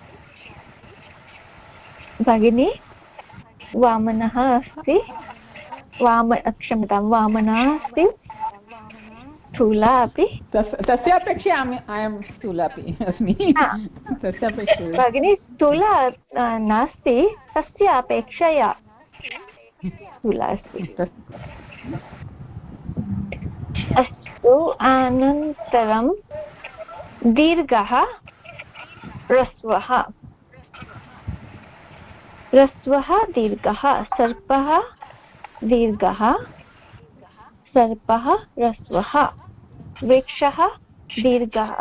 भगिनी वामनः अस्ति। क्षम्यतां वामना अस्ति स्थूला अपि। तस्य अपेक्षया ऐ एम् स्थूला अपि अस्मि। तस्य अपेक्षया भगिनी स्थूला नास्ति तस्य अपेक्षया स्थूला अस्ति। अस्तु अनन्तरं दीर्घः ह्रस्वः दीर्घः सर्पः दीर्घः ह्रस्वः वृक्षः दीर्घः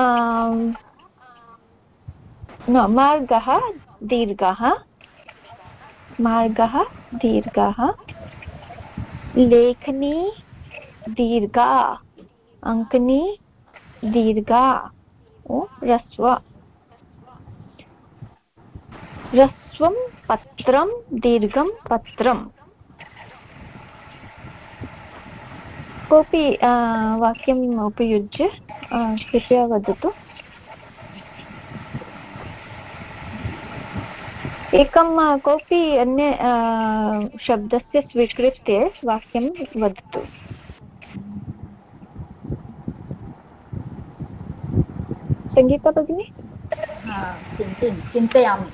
मार्गः दीर्घः लेखनी दीर्घा अंकनी दीर्घा ह्रस्वं पत्रं दीर्घं पत्रम्। कोऽपि वाक्यम् उपयुज्य कृपया वदतु। एकं कोऽपि अन्य शब्दस्य स्वीकृत्य वाक्यं वदतु। सङ्गीता भगिनी चिन्तयामि।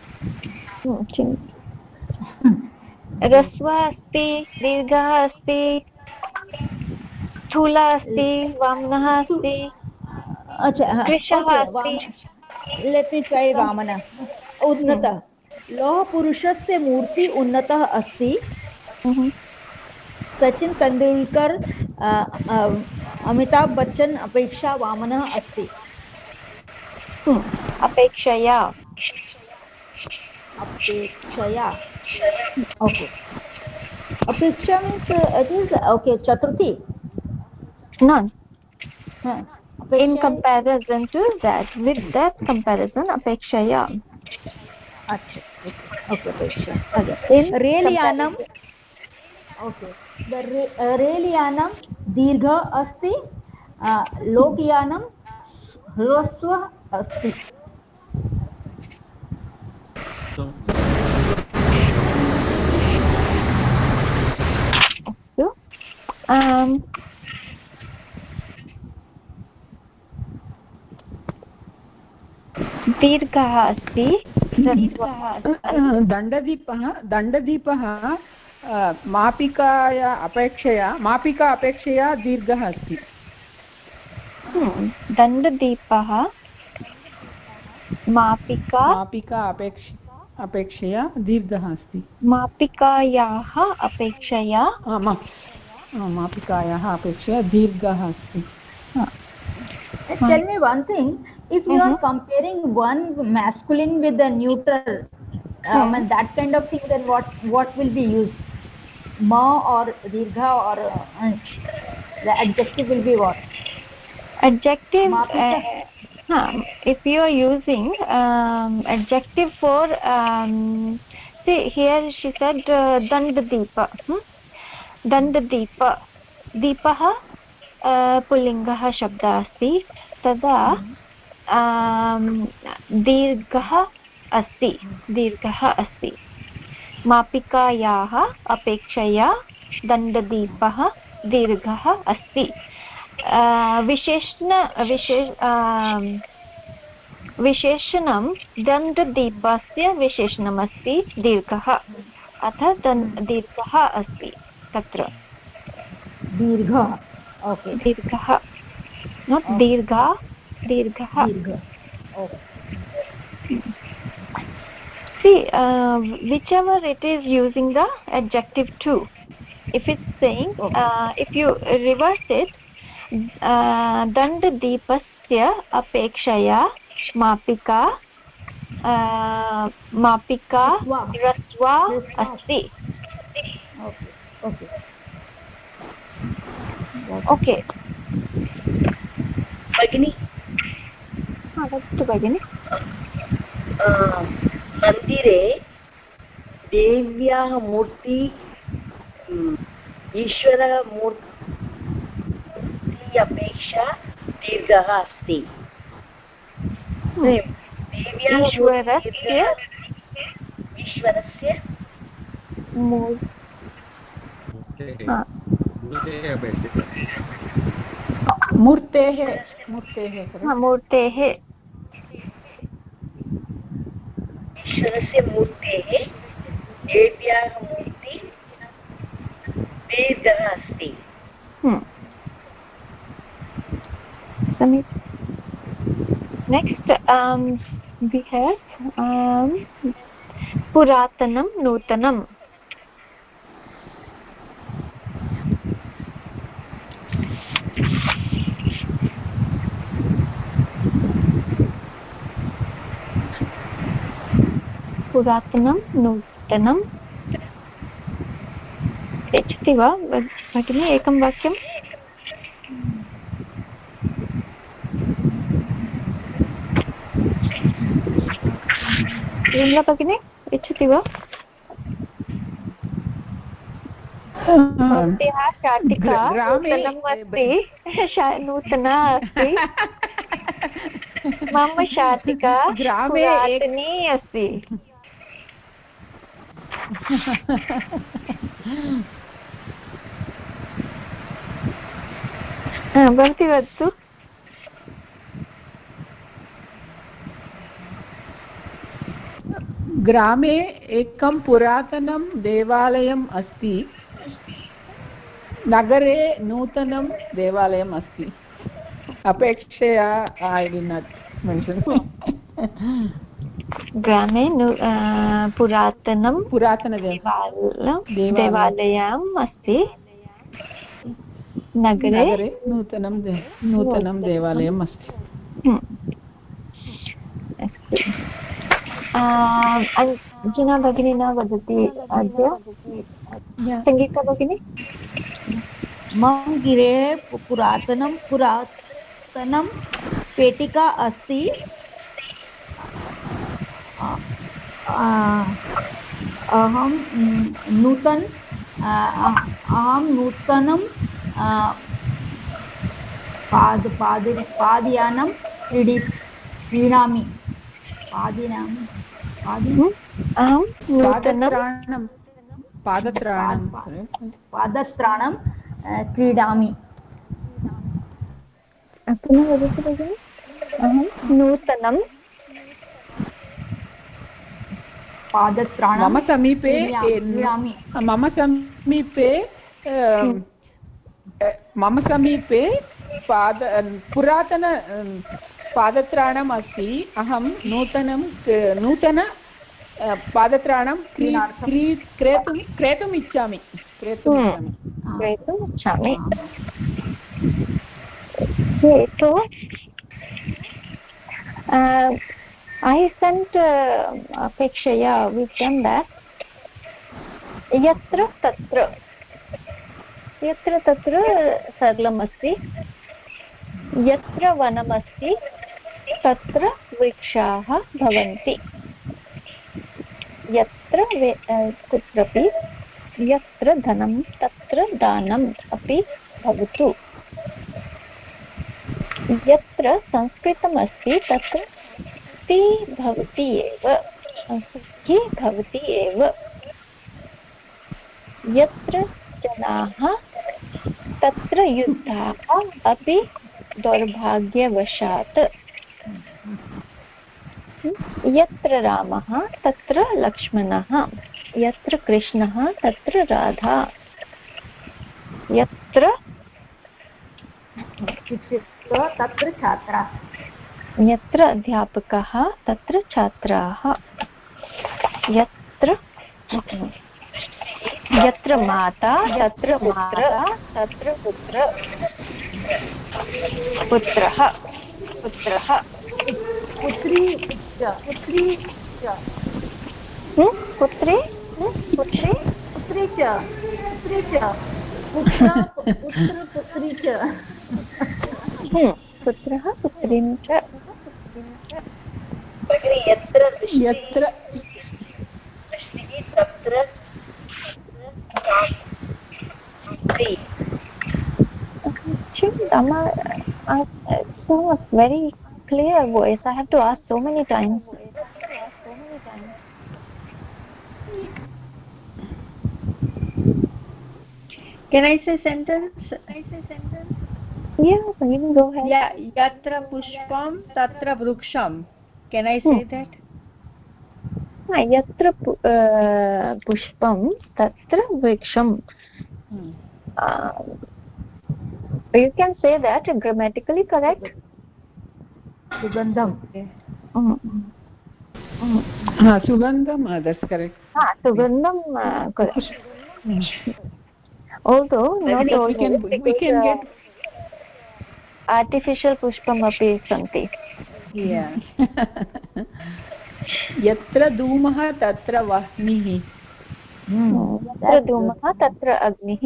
ह्रस्वः अस्ति दीर्घः अस्ति स्थूला अस्ति वामनः अस्ति कृशः अस्ति। लेट् मी ट्राई वामन। उन्नतः लोह पुरुषस्य मूर्ति उन्नतः अस्ति सचिन तेंदुलकर अमिताभ बच्चन अपेक्षा वामनः अस्ति अपेक्षया ओके अपेक्षा मीन्स इट इज ओके चतुर्थी none अपेक्षा in comparison to that, with that comparison apekshaya. अच्छा ओके अपेक्षा In रेलयानम ओके रेलयानम दीर्घ अस्ति लोकयानम ह्रस्व अस्ति so दीर्घः अस्ति दण्डदीपः मापिका अपेक्षया दीर्घः अस्ति दण्डदीपः मापिका अपेक्षया दीर्घः अस्ति मापिकायाः अपेक्षया दीर्घः अस्ति Tell me one thing, if you are comparing one masculine with the neutral and that kind of thing, then what will be used? Ma or dirgha or the adjective will be what? Adjective if you are using adjective for see here she said dandadeepa dandadeepa दीपः पुल्लिङ्गः शब्दः अस्ति तदा दीर्घः अस्ति मापिकायाः अपेक्षया दण्डदीपः दीर्घः अस्ति विशेषणं दण्डदीपस्य विशेषणमस्ति दीर्घः अतः दीर्घः अस्ति तत्र दीर्घः ओके दीर्घः not दीर्घः see whichever it is using the adjective to if it's saying if you reverse it दण्डदीपस्य अपेक्षया मापिका ह्रस्वा अस्ति ओके भगिनी वदतु भगिनि मन्दिरे देव्याः मूर्ति ईश्वरमूर्ति अपेक्षा दीर्घः अस्ति ईश्वरस्य मूर्तेः ईश्वरस्य मूर्तेः देव्याः मूर्ति दीर्घः अस्ति next we have पुरातनं नूतनं पुरातनं नूतनं यच्छति वा भगिनी एकं वाक्यं विमला भगिनी इच्छति वा भवत्याः शाटिका नूतनम् अस्ति नूतना अस्ति मम शाटिका पुरातनी अस्ति भवती वदतु ग्रामे एकं पुरातनं देवालयम् अस्ति नगरे नूतनं देवालयम् अस्ति अपेक्षया I did not mention ग्रामे पुरातनं देवालयम् अस्ति। नगरे नूतनं देवालयम् अस्ति। अर्जुना भगिनी न वदति अद्य। सङ्गीता भगिनी। मम गृहे पुरातनं पेटिका अस्ति। अहं नूतनं पादयानं क्रीणामि। पादत्राणं क्रीडामि। पुनः वदतु भगिनि। अहं नूतनं पादत्राणं मम समीपे पुरातन पादत्राणम् अस्ति। अहं नूतन पादत्राणं क्रेतुम् इच्छामि। So I sent Apekshaya with them that yatra tatra sarlamasti, yatra vanamasti tatra vrikshaah bhavanti, yatra kutrapi yatra dhanam tatra danam api bhavatu, यत्र संस्कृतम् अस्ति तत्र भवति एव, यत्र जनाः तत्र युद्धाः अपि दौर्भाग्यवशात्, यत्र रामः तत्र लक्ष्मणः, यत्र कृष्णः तत्र राधा, यत्र तत्र छात्राः, यत्र अध्यापकः तत्र छात्राः, यत्र माता तत्र पुत्रः, पुत्री पुत्रः पुत्रीं च। यत्र तत्र so very clear voice. I have to ask so many times. Can I say sentence? Yeah, you can go ahead. Yeah, yatra pushpam tatra vruksham. Can I say that? Yatra pushpam tatra vriksham. You can say that grammatically correct. Sugandham. Sugandham, that's correct. Sugandham, correct. Although not always, we can get artificial pushpam api santi. Yeah. यत्र धूमः तत्र वह्निः, यत्र धूमः तत्र अग्निः,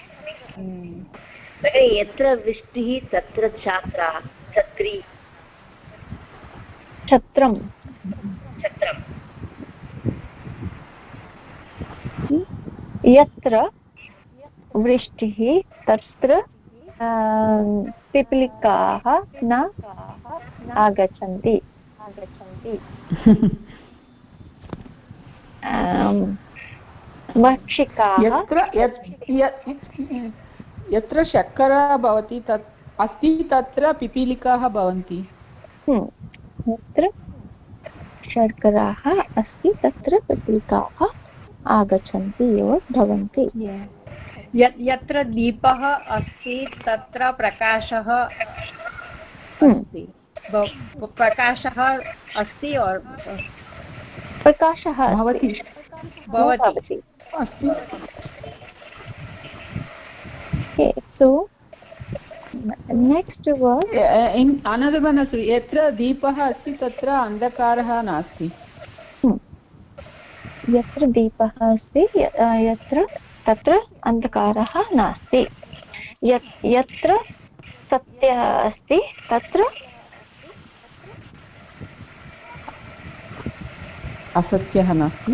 यत्र वृष्टिः तत्र छात्राः छत्री छत्रं, यत्र वृष्टिः तत्र पिपीलिकाः न आगच्छन्ति, मक्षिकाः, यत्र शर्करा भवति अस्ति तत्र पिपीलिकाः भवन्ति। यत्र शर्कराः अस्ति तत्र पिपीलिकाः आगच्छन्ति एव भवन्ति। यत्र दीपः अस्ति तत्र प्रकाशः अस्ति। प्रकाशः अस्ति और प्रकाशः भवति भवति अस्ति Okay, so next word in another one अस्ति यत्र दीपः अस्ति तत्र अन्धकारः नास्ति यत्र दीपः अस्ति यत्र तत्र अन्धकारः नास्ति यत्र सत्यः अस्ति तत्र असत्यः नास्ति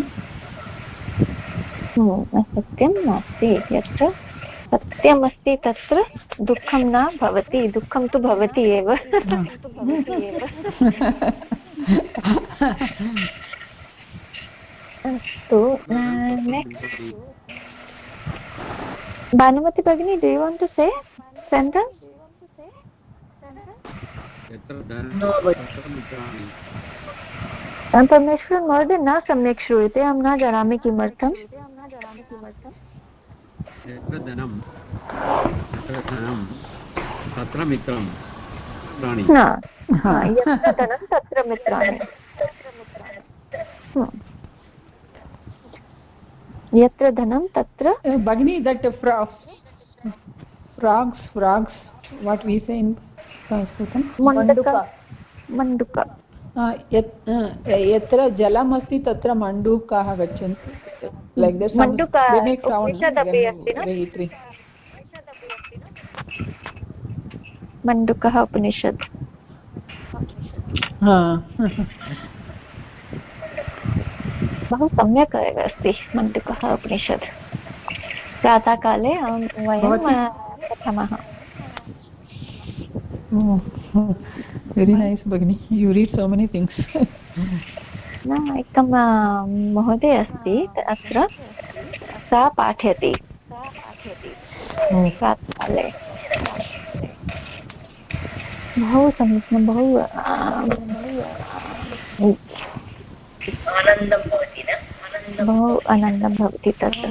असत्यं नास्ति यत्र सत्यमस्ति तत्र दुःखं न भवति दुःखं तु भवति एव अस्तु नेक्स्ट् भानुमति भगिनी do you want to say sentence परमेश्वर महोदय न सम्यक् श्रूयते अहं न जानामि किमर्थम् यत्र धनं तत्र मित्रं यत्र धनं तत्र मित्राणि यत्र धनं तत्र भगिनी that frogs what we say in Sanskritam मण्डुक यत्र जलम् अस्ति तत्र मण्डूकाः गच्छन्ति like that they make sound मण्डुकः उपनिषत् बहु सम्यक् एव अस्ति मण्डुकः उपनिषत् प्रातःकाले वयं पठामः very nice Bhagini you read so many things एकं महोदय अस्ति अत्र सा पाठयति प्रातःकाले बहु समीचीनं बहु आनन्दं भवति न बहु आनन्दं भवति तत्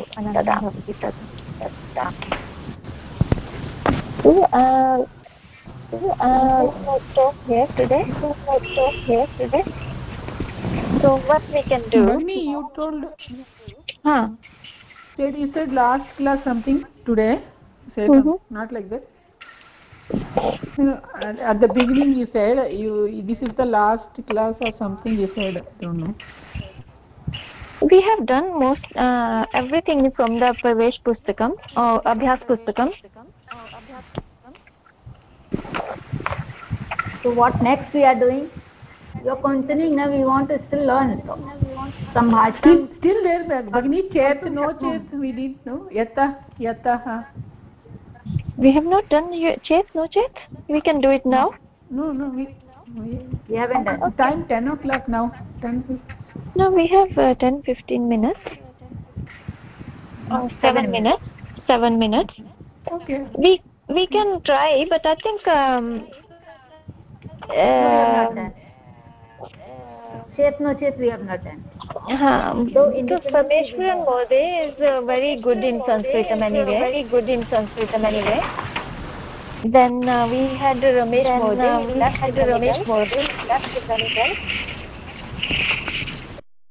here today so what we can do Bhagini you told you said last class something today say something, not like that at the beginning you said this is the last class or something you said I don't know we have done most everything from the Pravesh Pustakam or Abhyas Pustakam so what next we are doing you're continuing now we want to still learn Sambhasham still there Bhagini chet no chet we did no yatah we have not done chet no chet we can do it now no we haven't done time 10 o'clock now 10 no we have 10-15 minutes 7 minutes okay we can try but I think Chet no chet we have not done because Parmeshwaran Mode is very good in Sanskritam anyway then we had Ramesh Mode left very well